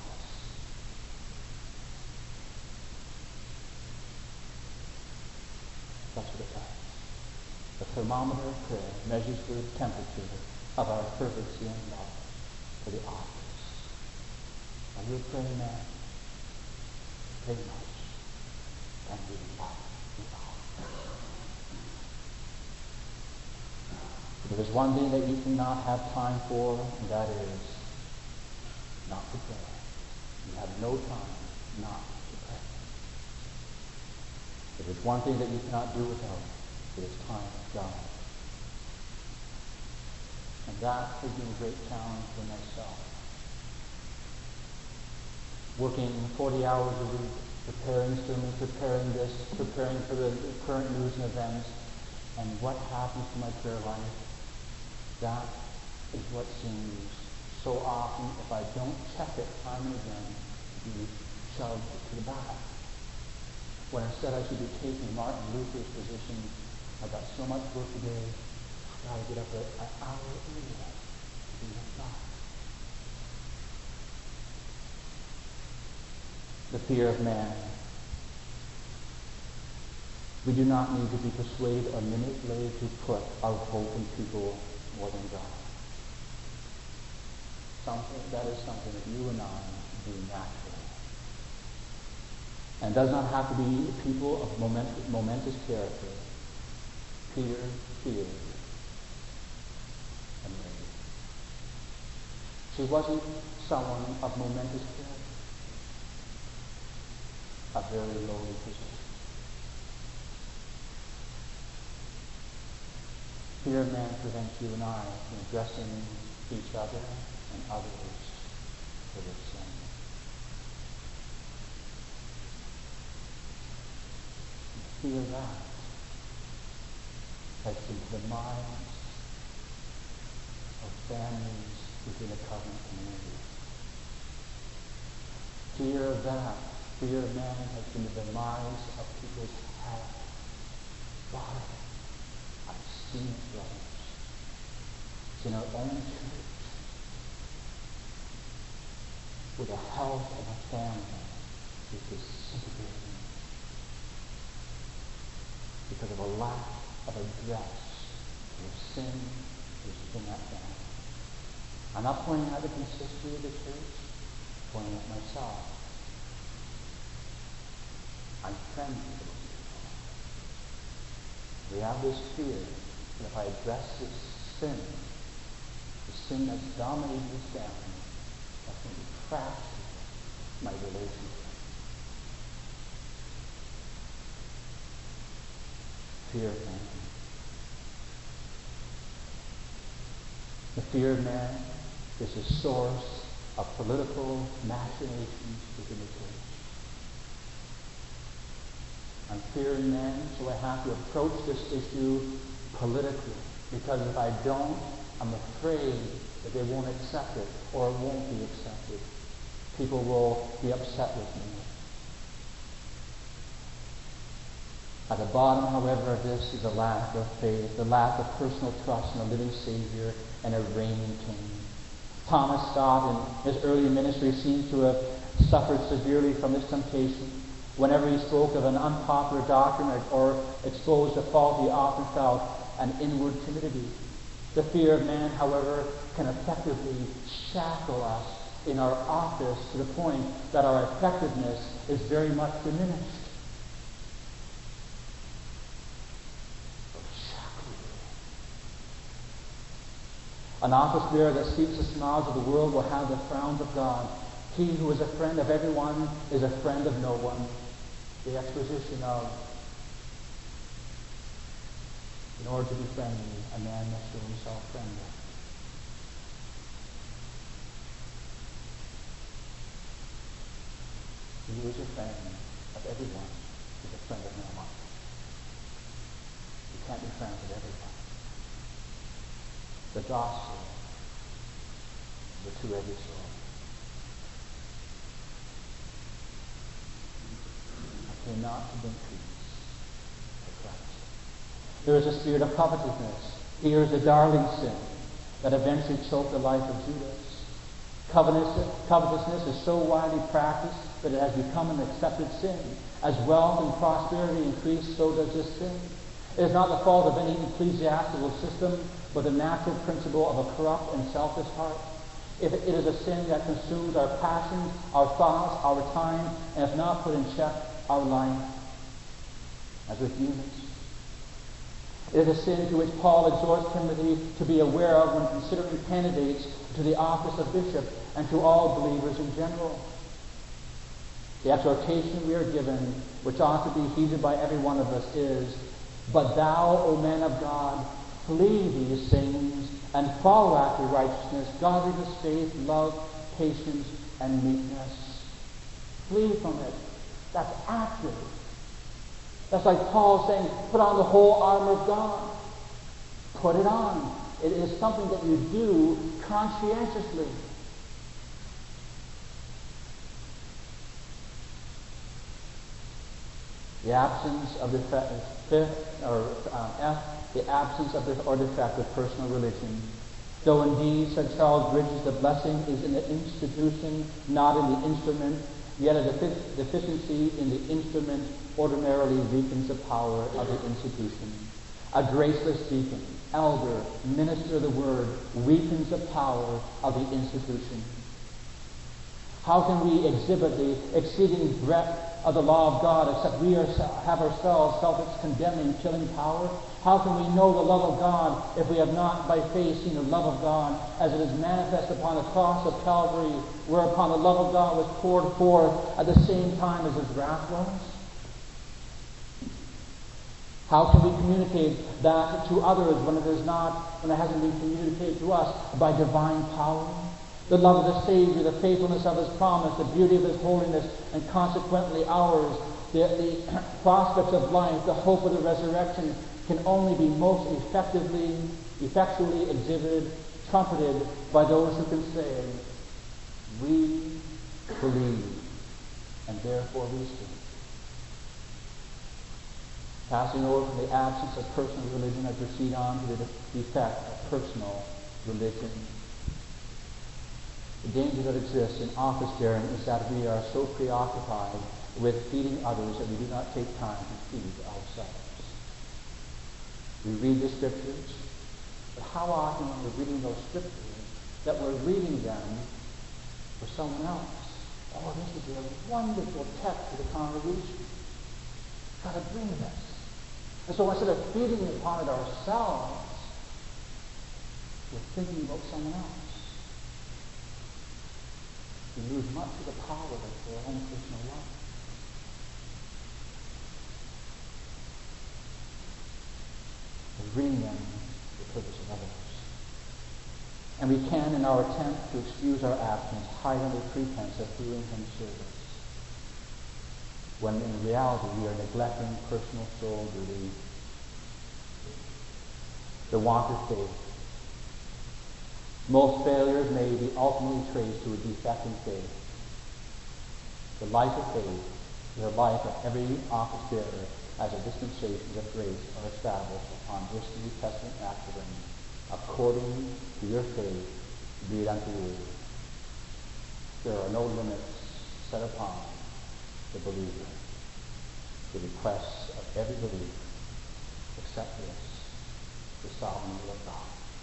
That's what it does. The thermometer of prayer measures the temperature of our fervency and love for the office. Are you a praying man? Pray much, and you love the office. There is one thing that you cannot have time for, and that is not to pray. You have no time not to pray. If there's one thing that you cannot do without, it is time with God. And that has been a great challenge for myself. Working 40 hours a week, preparing sermons, preparing this, preparing for the current news and events, and what happens to my prayer life, that is what seems so often, if I don't check it time and again, to be shoved to the back. When instead I should be taking Martin Luther's position, I've got so much work today, I've got to get up an hour earlier to be with God. The fear of man. We do not need to be persuaded or manipulated to put our hope in people more than God. That is something that you and I do naturally. And it does not have to be people of momentous character. Peter feared and made. She wasn't someone of momentous character. A very lowly position. Fear of man prevents you and I from addressing each other and others for their sin. Fear that has the demise of families within a covenant community. Fear of that, fear of man has been the demise of people's health. Why? I've seen it, brothers. It's in our own church where the health of a family is disintegrating because of a lack of address to the sin which is in that family. I'm not pointing out the consistency of the church, I'm pointing at myself. I'm friendly with those people. We have this fear that if I address this sin, the sin that's dominating this family, that's going to fracture my relationship. Fear of man. The fear of man is the source of political machinations within the church. I'm fearing man, so I have to approach this issue politically. Because if I don't, I'm afraid that they won't accept it, or it won't be accepted. People will be upset with me. At the bottom, however, of this is a lack of faith, the lack of personal trust in a living Savior and a reigning King. Thomas Scott, in his early ministry, seems to have suffered severely from this temptation. Whenever he spoke of an unpopular doctrine or exposed a fault, he often felt an inward timidity. The fear of man, however, can effectively shackle us in our office to the point that our effectiveness is very much diminished. An office bearer that seeks the smiles of the world will have the frowns of God. He who is a friend of everyone is a friend of no one. The exposition of, in order to be friendly, a man must show himself friendly. He who is a friend of everyone is a friend of no one. You can't be friends with everyone. The gospel is a two-edged sword. I came not to bring peace, but Christ. There is a spirit of covetousness. Here is a darling sin that eventually choked the life of Judas. Covetousness is so widely practiced that it has become an accepted sin. As wealth and prosperity increase, so does this sin. It is not the fault of any ecclesiastical system, but the natural principle of a corrupt and selfish heart. If it is a sin that consumes our passions, our thoughts, our time, and if not put in check, our life, as with Eunice. It is a sin to which Paul exhorts Timothy to be aware of when considering candidates to the office of bishop and to all believers in general. The exhortation we are given, which ought to be heeded by every one of us, is, "But thou, O man of God, flee these things and follow after righteousness, godliness, faith, love, patience, and meekness." Flee from it. That's active. That's like Paul saying, put on the whole armor of God. Put it on. It is something that you do conscientiously. The absence of defect or defect of personal religion. Though indeed, said Charles Bridges, the blessing is in the institution, not in the instrument, yet a deficiency in the instrument ordinarily weakens the power of the institution. A graceless deacon, elder, minister of the word weakens the power of the institution. How can we exhibit the exceeding breadth of the law of God except we have ourselves self-condemning, killing power? How can we know the love of God if we have not by faith seen the love of God as it is manifest upon the cross of Calvary, whereupon the love of God was poured forth at the same time as his wrath was? How can we communicate that to others when it hasn't been communicated to us by divine power? The love of the Savior, the faithfulness of his promise, the beauty of his holiness, and consequently ours, the prospects of life, the hope of the resurrection, can only be most effectually exhibited, trumpeted by those who can say, "We believe, and therefore we speak." Passing over from the absence of personal religion, I proceed on to the effect of personal religion. The danger that exists in office bearing is that we are so preoccupied with feeding others that we do not take time to feed ourselves. We read the scriptures, but how often when we're reading those scriptures that we're reading them for someone else? Oh, this is a wonderful text for the congregation. Got to bring this. And so instead of feeding upon it ourselves, we're thinking about someone else. We lose much of the power of our own personal life. We're reading them for the purpose of others. And we can, in our attempt to excuse our absence, hide under pretense of doing him service, when in reality we are neglecting personal soul duty. The want of faith. Most failures may be ultimately traced to a defect in faith. The life of faith is the life of every office bearer as the dispensations of grace are established upon this New Testament doctrine. According to your faith, be it unto you. There are no limits set upon the believer. The requests of every believer, except this, the sovereign will of God.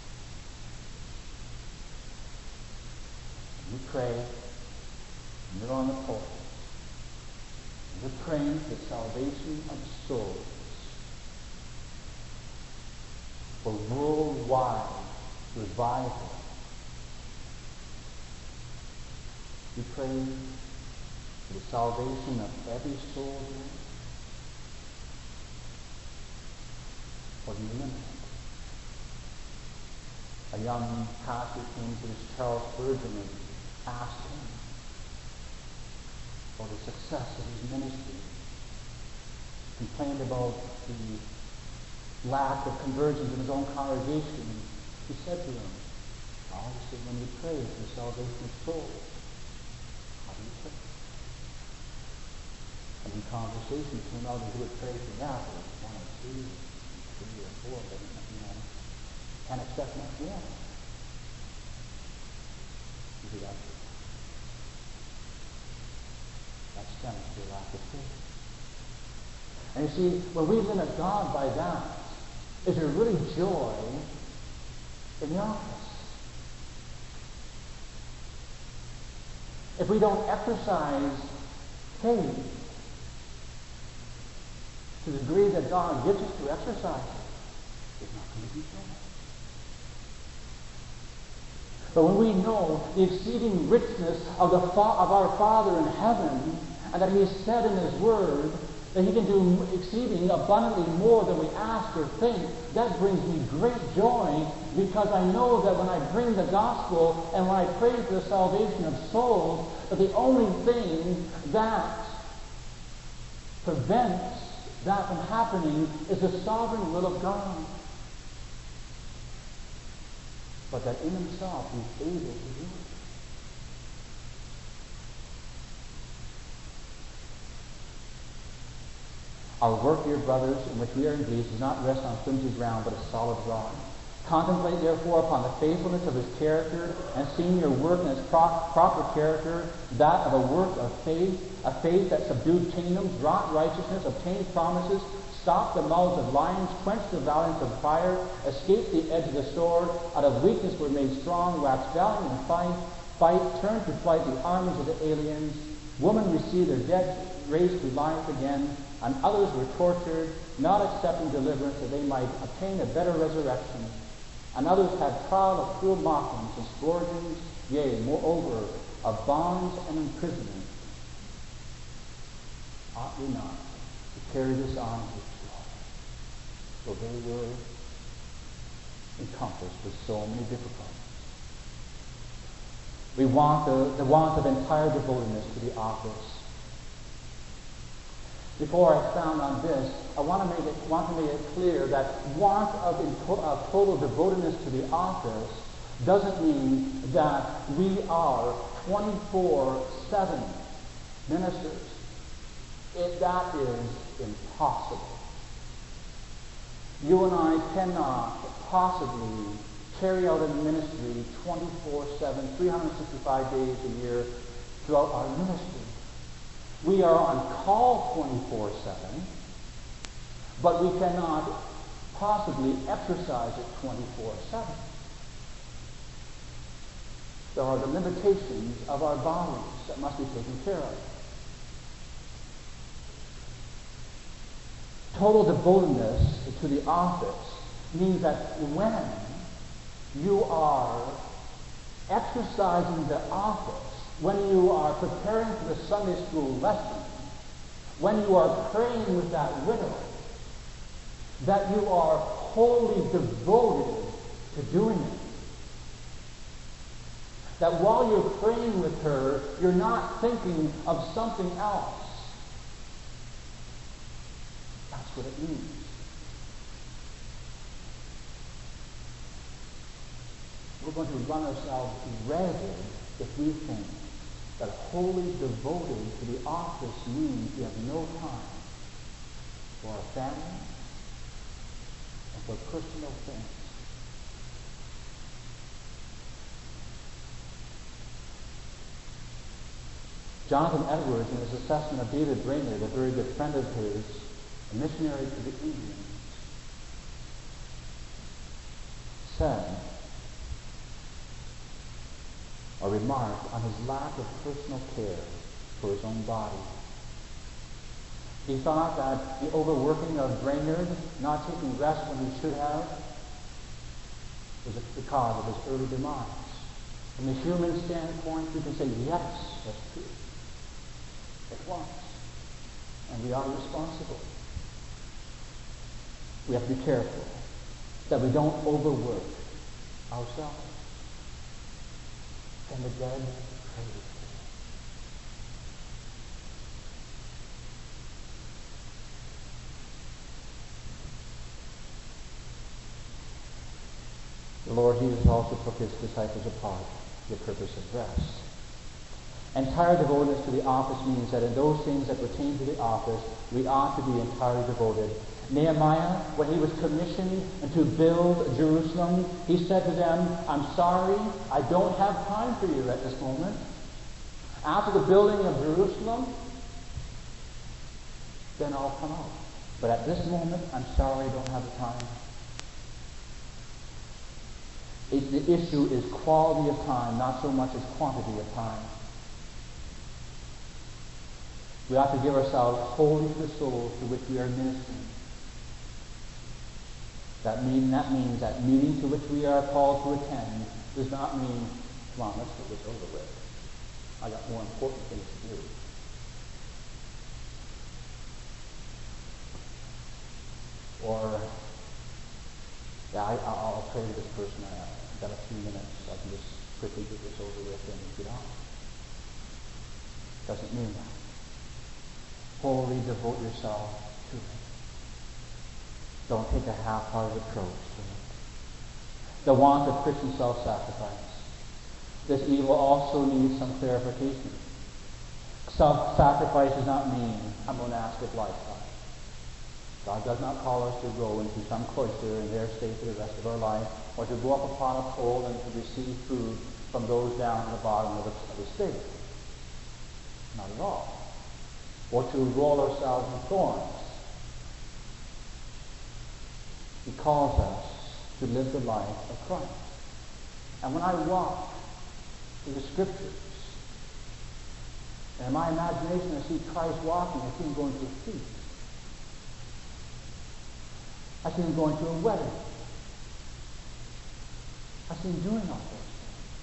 You pray, and you're on the pulpit, and you're praying for the salvation of souls, for worldwide revival. You pray for the salvation of every soul here, or do you limit it? A young pastor came to this Charles Spurgeon and asked him for the success of his ministry. Complained about the lack of conversions in his own congregation. He said to him, "Oh, he said, when you pray for the salvation of souls, how do you pray?" And in conversation came out and he would pray for that, or one or two, three or four, but you know, and expect much more. He the effort. That stems to a lack of faith. And you see, when we limit God by that, is there really joy in the office? If we don't exercise faith to the degree that God gives us to exercise it, there's not going to be joy. But when we know the exceeding richness of our Father in heaven, and that He has said in His Word that He can do exceeding abundantly more than we ask or think, that brings me great joy, because I know that when I bring the gospel and when I pray for the salvation of souls, that the only thing that prevents that from happening is the sovereign will of God. But that in Himself He's able to do it. Our work, dear brothers, in which we are engaged, does not rest on flimsy ground, but a solid rock. Contemplate, therefore, upon the faithfulness of His character, and seeing your work in its proper character, that of a work of faith, a faith that subdued kingdoms, wrought righteousness, obtained promises, stopped the mouths of lions, quenched the violence of fire, escaped the edge of the sword, out of weakness were made strong, waxed valiant in fight, turned to flight the armies of the aliens. Women received their dead raised to life again, and others were tortured, not accepting deliverance that they might obtain a better resurrection. And others had trial of cruel mockings and scourgings, yea, moreover, of bonds and imprisonment. Ought we not to carry this on with joy? So they were encompassed with so many difficulties. We want the want of entire devotedness to the office. Before I expound on this, I want to make it clear that want of total devotedness to the office doesn't mean that we are 24/7 ministers. That is impossible. You and I cannot possibly carry out a ministry 24/7, 365 days a year throughout our ministry. We are on call 24/7, but we cannot possibly exercise it 24/7. There are the limitations of our bodies that must be taken care of. Total devotedness to the office means that when you are exercising the office, when you are preparing for the Sunday school lesson, when you are praying with that widow, that you are wholly devoted to doing it. That while you're praying with her, you're not thinking of something else. That's what it means. We're going to run ourselves ragged if we think that wholly devoted to the office means we have no time for our family and for personal things. Jonathan Edwards, in his assessment of David Brainerd, a very good friend of his, a missionary to the Indians, said, or remarked on his lack of personal care for his own body. He thought that the overworking of Brainerd, not taking rest when he should have, was the cause of his early demise. From the human standpoint, we can say, yes, that's true. It was. And we are responsible. We have to be careful that we don't overwork ourselves. And the dead praise Him. The Lord Jesus also took His disciples apart for the purpose of rest. Entire devotedness to the office means that in those things that pertain to the office, we ought to be entirely devoted. Nehemiah, when he was commissioned to build Jerusalem, he said to them, I'm sorry, I don't have time for you at this moment. After the building of Jerusalem, then I'll come out. But at this moment, I'm sorry, I don't have the time. The issue is quality of time, not so much as quantity of time. We have to give ourselves wholly to the souls to which we are ministering. That means that meeting to which we are called to attend does not mean, come on, let's get this over with. I got more important things to do. Or, I'll pray to this person. I've got a few minutes. I can just quickly get this over with and get on. Doesn't mean that. Wholly devote yourself to it. Don't take a half-hearted approach to it. The want of Christian self-sacrifice. This evil also needs some clarification. Self-sacrifice does not mean a monastic lifestyle. God does not call us to go into some cloister and there stay for the rest of our life, or to go up upon a pole and to receive food from those down at the bottom of the stake. Not at all. Or to roll ourselves in thorns. He calls us to live the life of Christ. And when I walk through the Scriptures, and in my imagination I see Christ walking, I see him going to a feast. I see him going to a wedding. I see him doing all those things.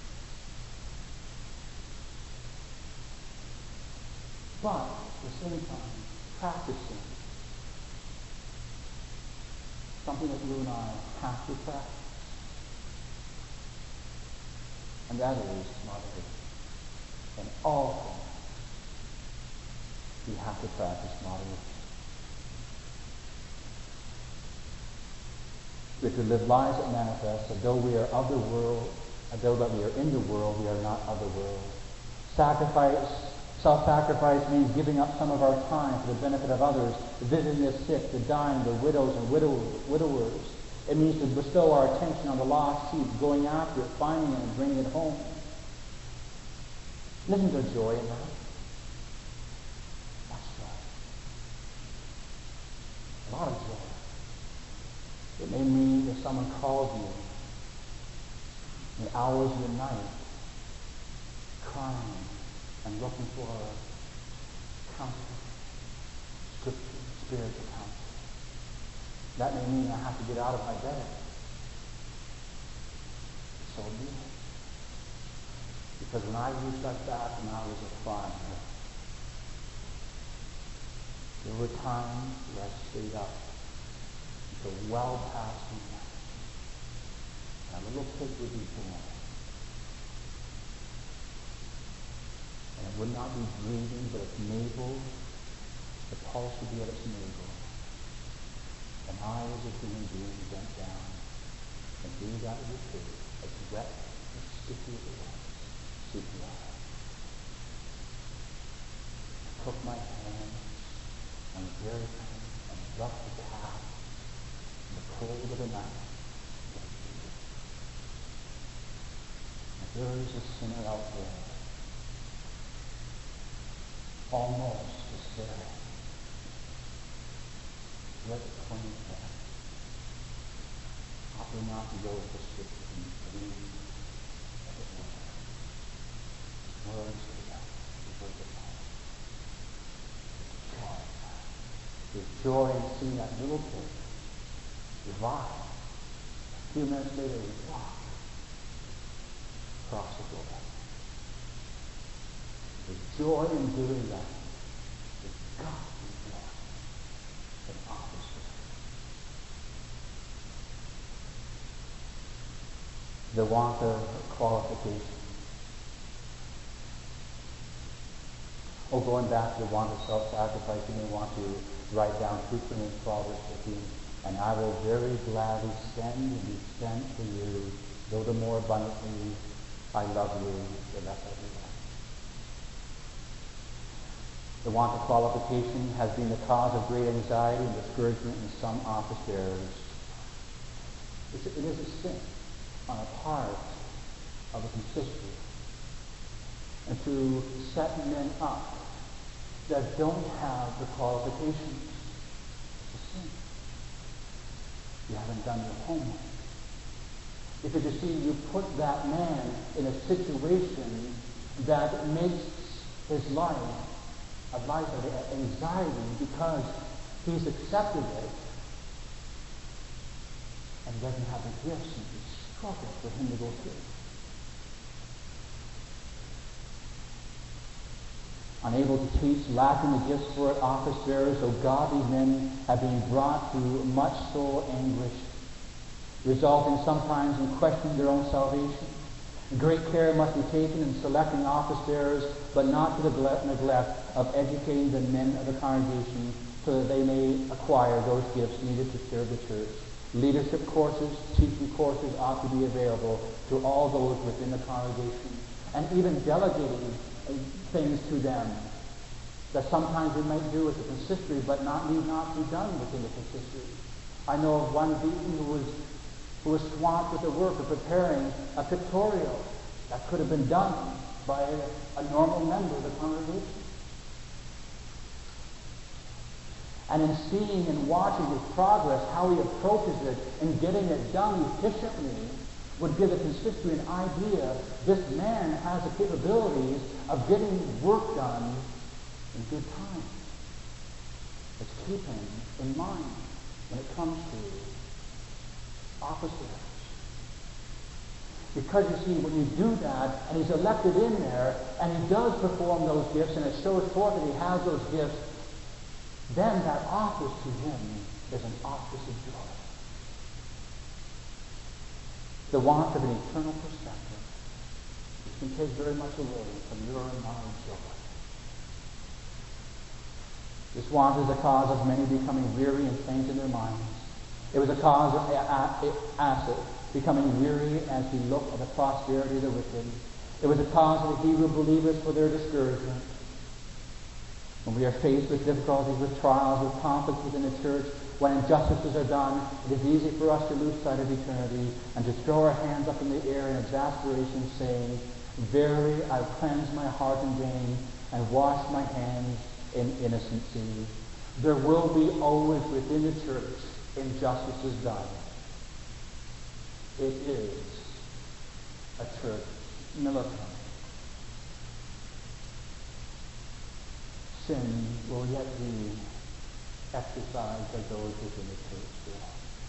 But at the same time, practicing something that you and I have to practice. And that is moderation. In all things, we have to practice moderation. We have to live lives that manifest that though we are of the world, though that we are in the world, we are not of the world. Self-sacrifice means giving up some of our time for the benefit of others, visiting the sick, the dying, the widows and widowers. It means to bestow our attention on the lost sheep, going after it, finding it, and bringing it home. Isn't there joy in that? Much joy. A lot of joy. It may mean that someone calls you in the hours of the night, crying and looking for counseling, scripture, spiritual counseling. That may mean I have to get out of my bed. So be it. Because when I used like that when I was a farmer, there were times where I stayed up until well past midnight. And a little pig would be born. And it would not be breathing, but its navel, the pulse would be at its navel. And I, as a human being, bent down and breathed out of the pig, as wet and sticky as it was, CPR. I took my hand and very hand and rubbed the calf in the cold of the night. And there is a sinner out there, almost despairing. Let it cling to that. Offer not the yoke of Scripture and believe that it will. Words of the gospel, the word of God. Joy. There's joy in seeing that little pig revive. A few minutes later, we walk across the floor. The joy in doing that is godly joy that offers us. The want of qualification. Going back to the want of self-sacrifice, you may want to write down 2 Corinthians 12, verse 15, and I will very gladly send and be sent to you, though the more abundantly I love you, the less I do that. The want of qualification has been the cause of great anxiety and discouragement in some office bearers. It is a sin on a part of a consistory. And to set men up that don't have the qualifications, it's a sin. You haven't done your homework. Because you see, you put that man in a situation that makes his life a life of anxiety because he's accepted it and doesn't have the gifts, and it's a struggle for him to go through. Unable to teach, lacking the gifts for it, office bearers, so godly men have been brought to much soul anguish, resulting sometimes in questioning their own salvation. Great care must be taken in selecting office bearers, but not to the neglect of educating the men of the congregation so that they may acquire those gifts needed to serve the church. Leadership courses, teaching courses ought to be available to all those within the congregation, and even delegating things to them that sometimes we might do with the consistory, but need not be done within the consistory. I know of one deacon who was swamped with the work of preparing a pictorial that could have been done by a normal member of the congregation. And in seeing and watching his progress, how he approaches it and getting it done efficiently, would give the consistory an idea this man has the capabilities of getting work done in good time. Let's keep him in mind when it comes to office bearers. Because you see, when you do that, and he's elected in there, and he does perform those gifts, and it shows forth that he has those gifts, then that office to him is an office of joy. The want of an eternal perspective, which can take very much away from your and my joy. This want is the cause of many becoming weary and faint in their minds. It was a cause of Asa becoming weary as he looked at the prosperity of the wicked. It was a cause of the Hebrew believers for their discouragement. When we are faced with difficulties, with trials, with conflicts within the church, when injustices are done, it is easy for us to lose sight of eternity and to throw our hands up in the air in exasperation, saying, "Verily, I have cleansed my heart in vain and washed my hands in innocency." There will be always within the church injustices done. It is a church militant. Sin will yet be exercised by those within the church still.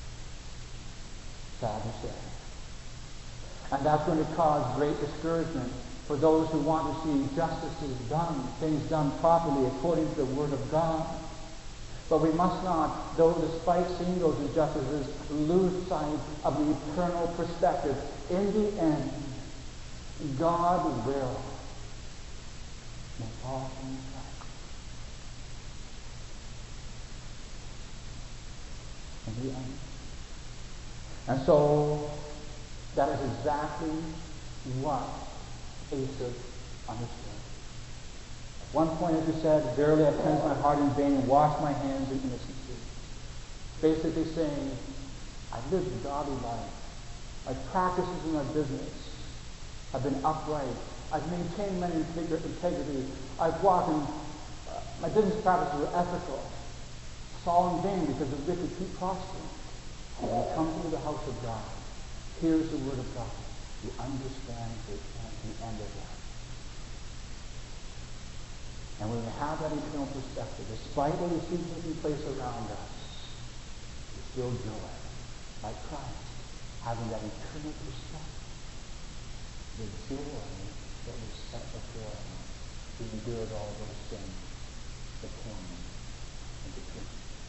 Sad to say. And that's going to cause great discouragement for those who want to see justices done, things done properly according to the Word of God. But we must not, though despite seeing those injustices, lose sight of the eternal perspective. In the end, God will make all things right. In the end. And so, that is exactly what Asa understood. At one point, as he said, "Verily I cleansed my heart in vain and washed my hands in innocency." Basically saying, I lived a godly life. My practices in my business have been upright. I've maintained my integrity. I've walked in, my business practices were ethical. It's all in vain because the wicked keep prospering. And when you come into the house of God, here's the Word of God. You understand the end of that. And when we have that eternal perspective, despite what we see taking place around us, it's still joy, like Christ, having that eternal perspective, the joy that was set before him, to endure all those things that came into him.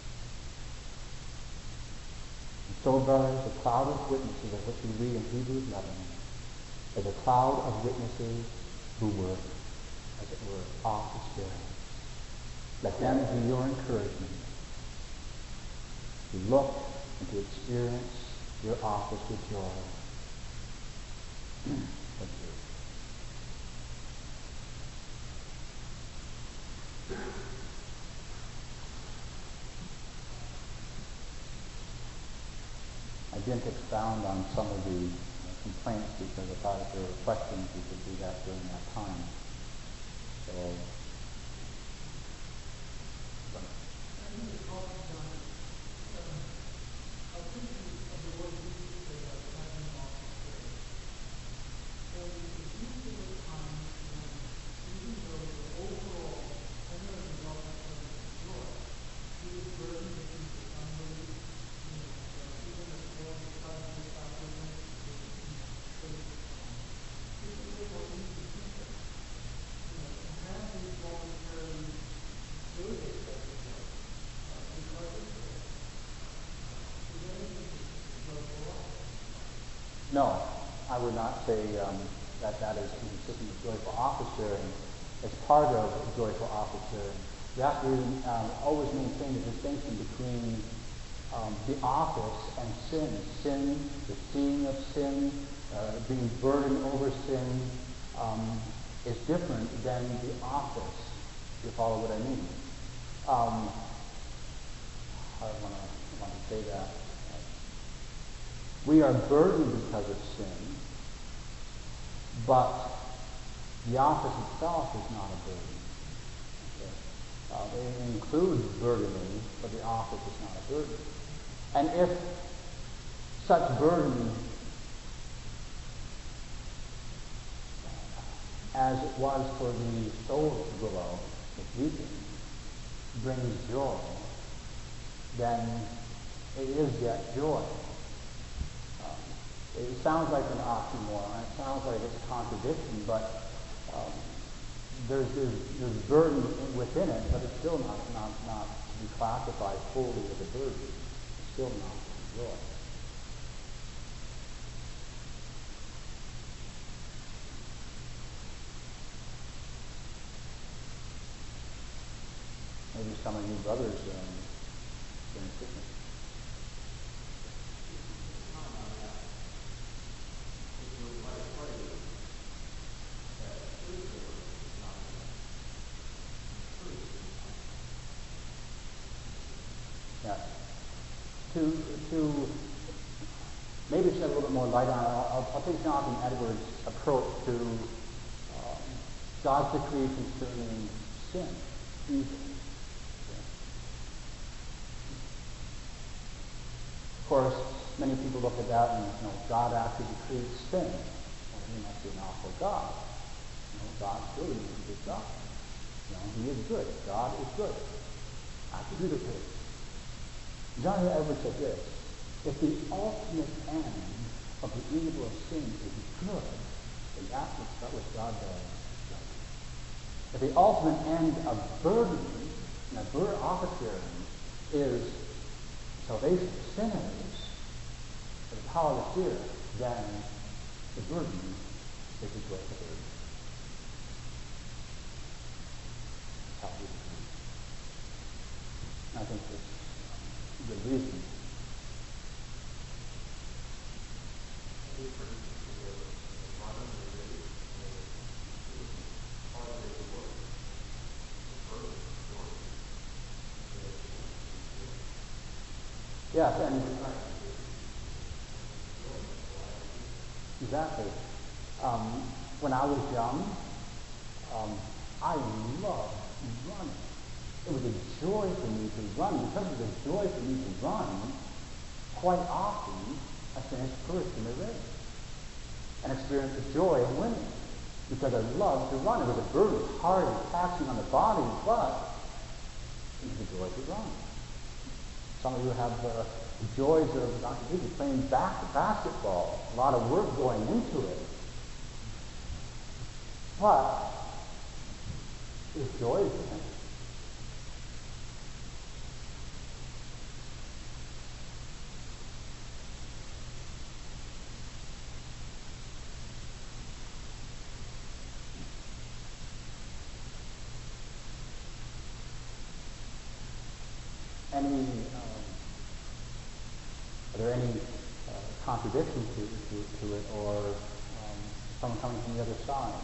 And so, brothers, the cloud of witnesses of which we read in Hebrews 11 is a cloud of witnesses who were, as it were, office bearers. Let them be your encouragement to look and to experience your office with joy. Thank you. didn't expound on some of the complaints because I thought if there were questions, we could do that during that time. So, no, I would not say that is inconsistent with joyful officer. As part of joyful officer, you have to always maintain the distinction between the office and sin. Sin, the seeing of sin, being burdened over sin, is different than the office. You follow what I mean? I want to say that. We are burdened because of sin, but the office itself is not a burden. Okay? It includes burdening, but the office is not a burden. And if such burden as it was for the soul to go out with weeping brings joy, then it is yet joy. It sounds like an oxymoron. It sounds like it's a contradiction, but there's burden within it, but it's still not to be classified fully as a burden. It's still not joy. Maybe some of you brothers can sit with. Yeah. To maybe shed a little bit more light on it, I'll take Jonathan Edwards' approach to God's decree concerning sin, evil. Of course, many people look at that and God actually decreed sin. Well, he must be an awful God. God's good and he's a good God. He is good. God is good. Attributed. Jonathan Edwards said this: if the ultimate end of the evil of sin is good, then that which God does. If the ultimate end of burdening, and a officer is salvation of sinners, for the power of fear, then the burden is a joyful burden. That's how he decrees. I think that's a good reason. Yes, and exactly. When I was young, I loved running. It was a joy for me to run. Because it was a joy for me to run, quite often I finished first in the race and experienced the joy of winning because I loved to run. It was a burden, hard and taxing on the body, but it was a joy to run. Some of you have the joys of Dr. Beebe playing basketball. A lot of work going into it. But there's joy in it. Are there any contradictions to it, or someone coming from the other side?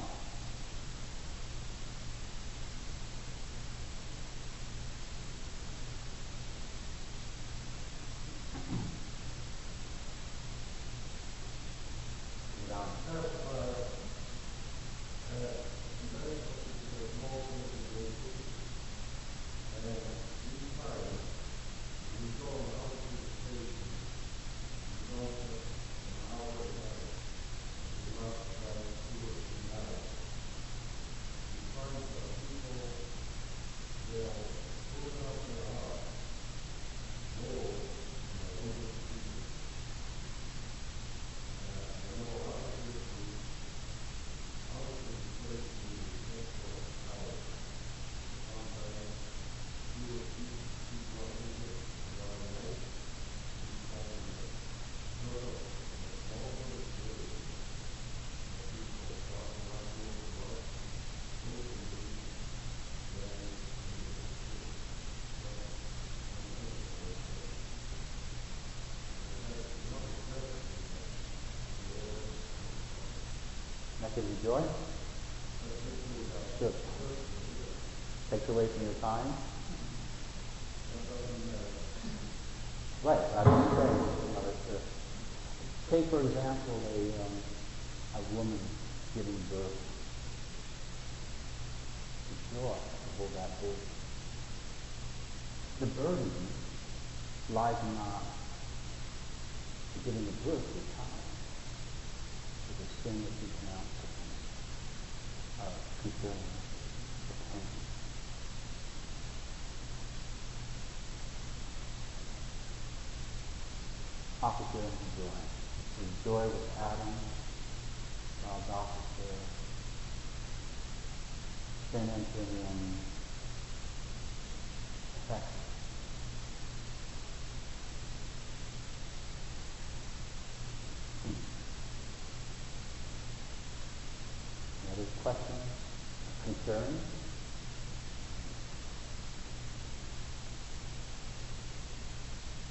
give you joy? Sure. Takes away from your time? Right, that's what I'm saying. Take, for example, a woman giving birth. The joy to hold that baby. The burden lies not in giving the birth to the child. It's a sin that you cannot considering the pain. Opposite of joy. The joy with Adam, God's opposite. Sin entering in, affection. Any other questions, concerns?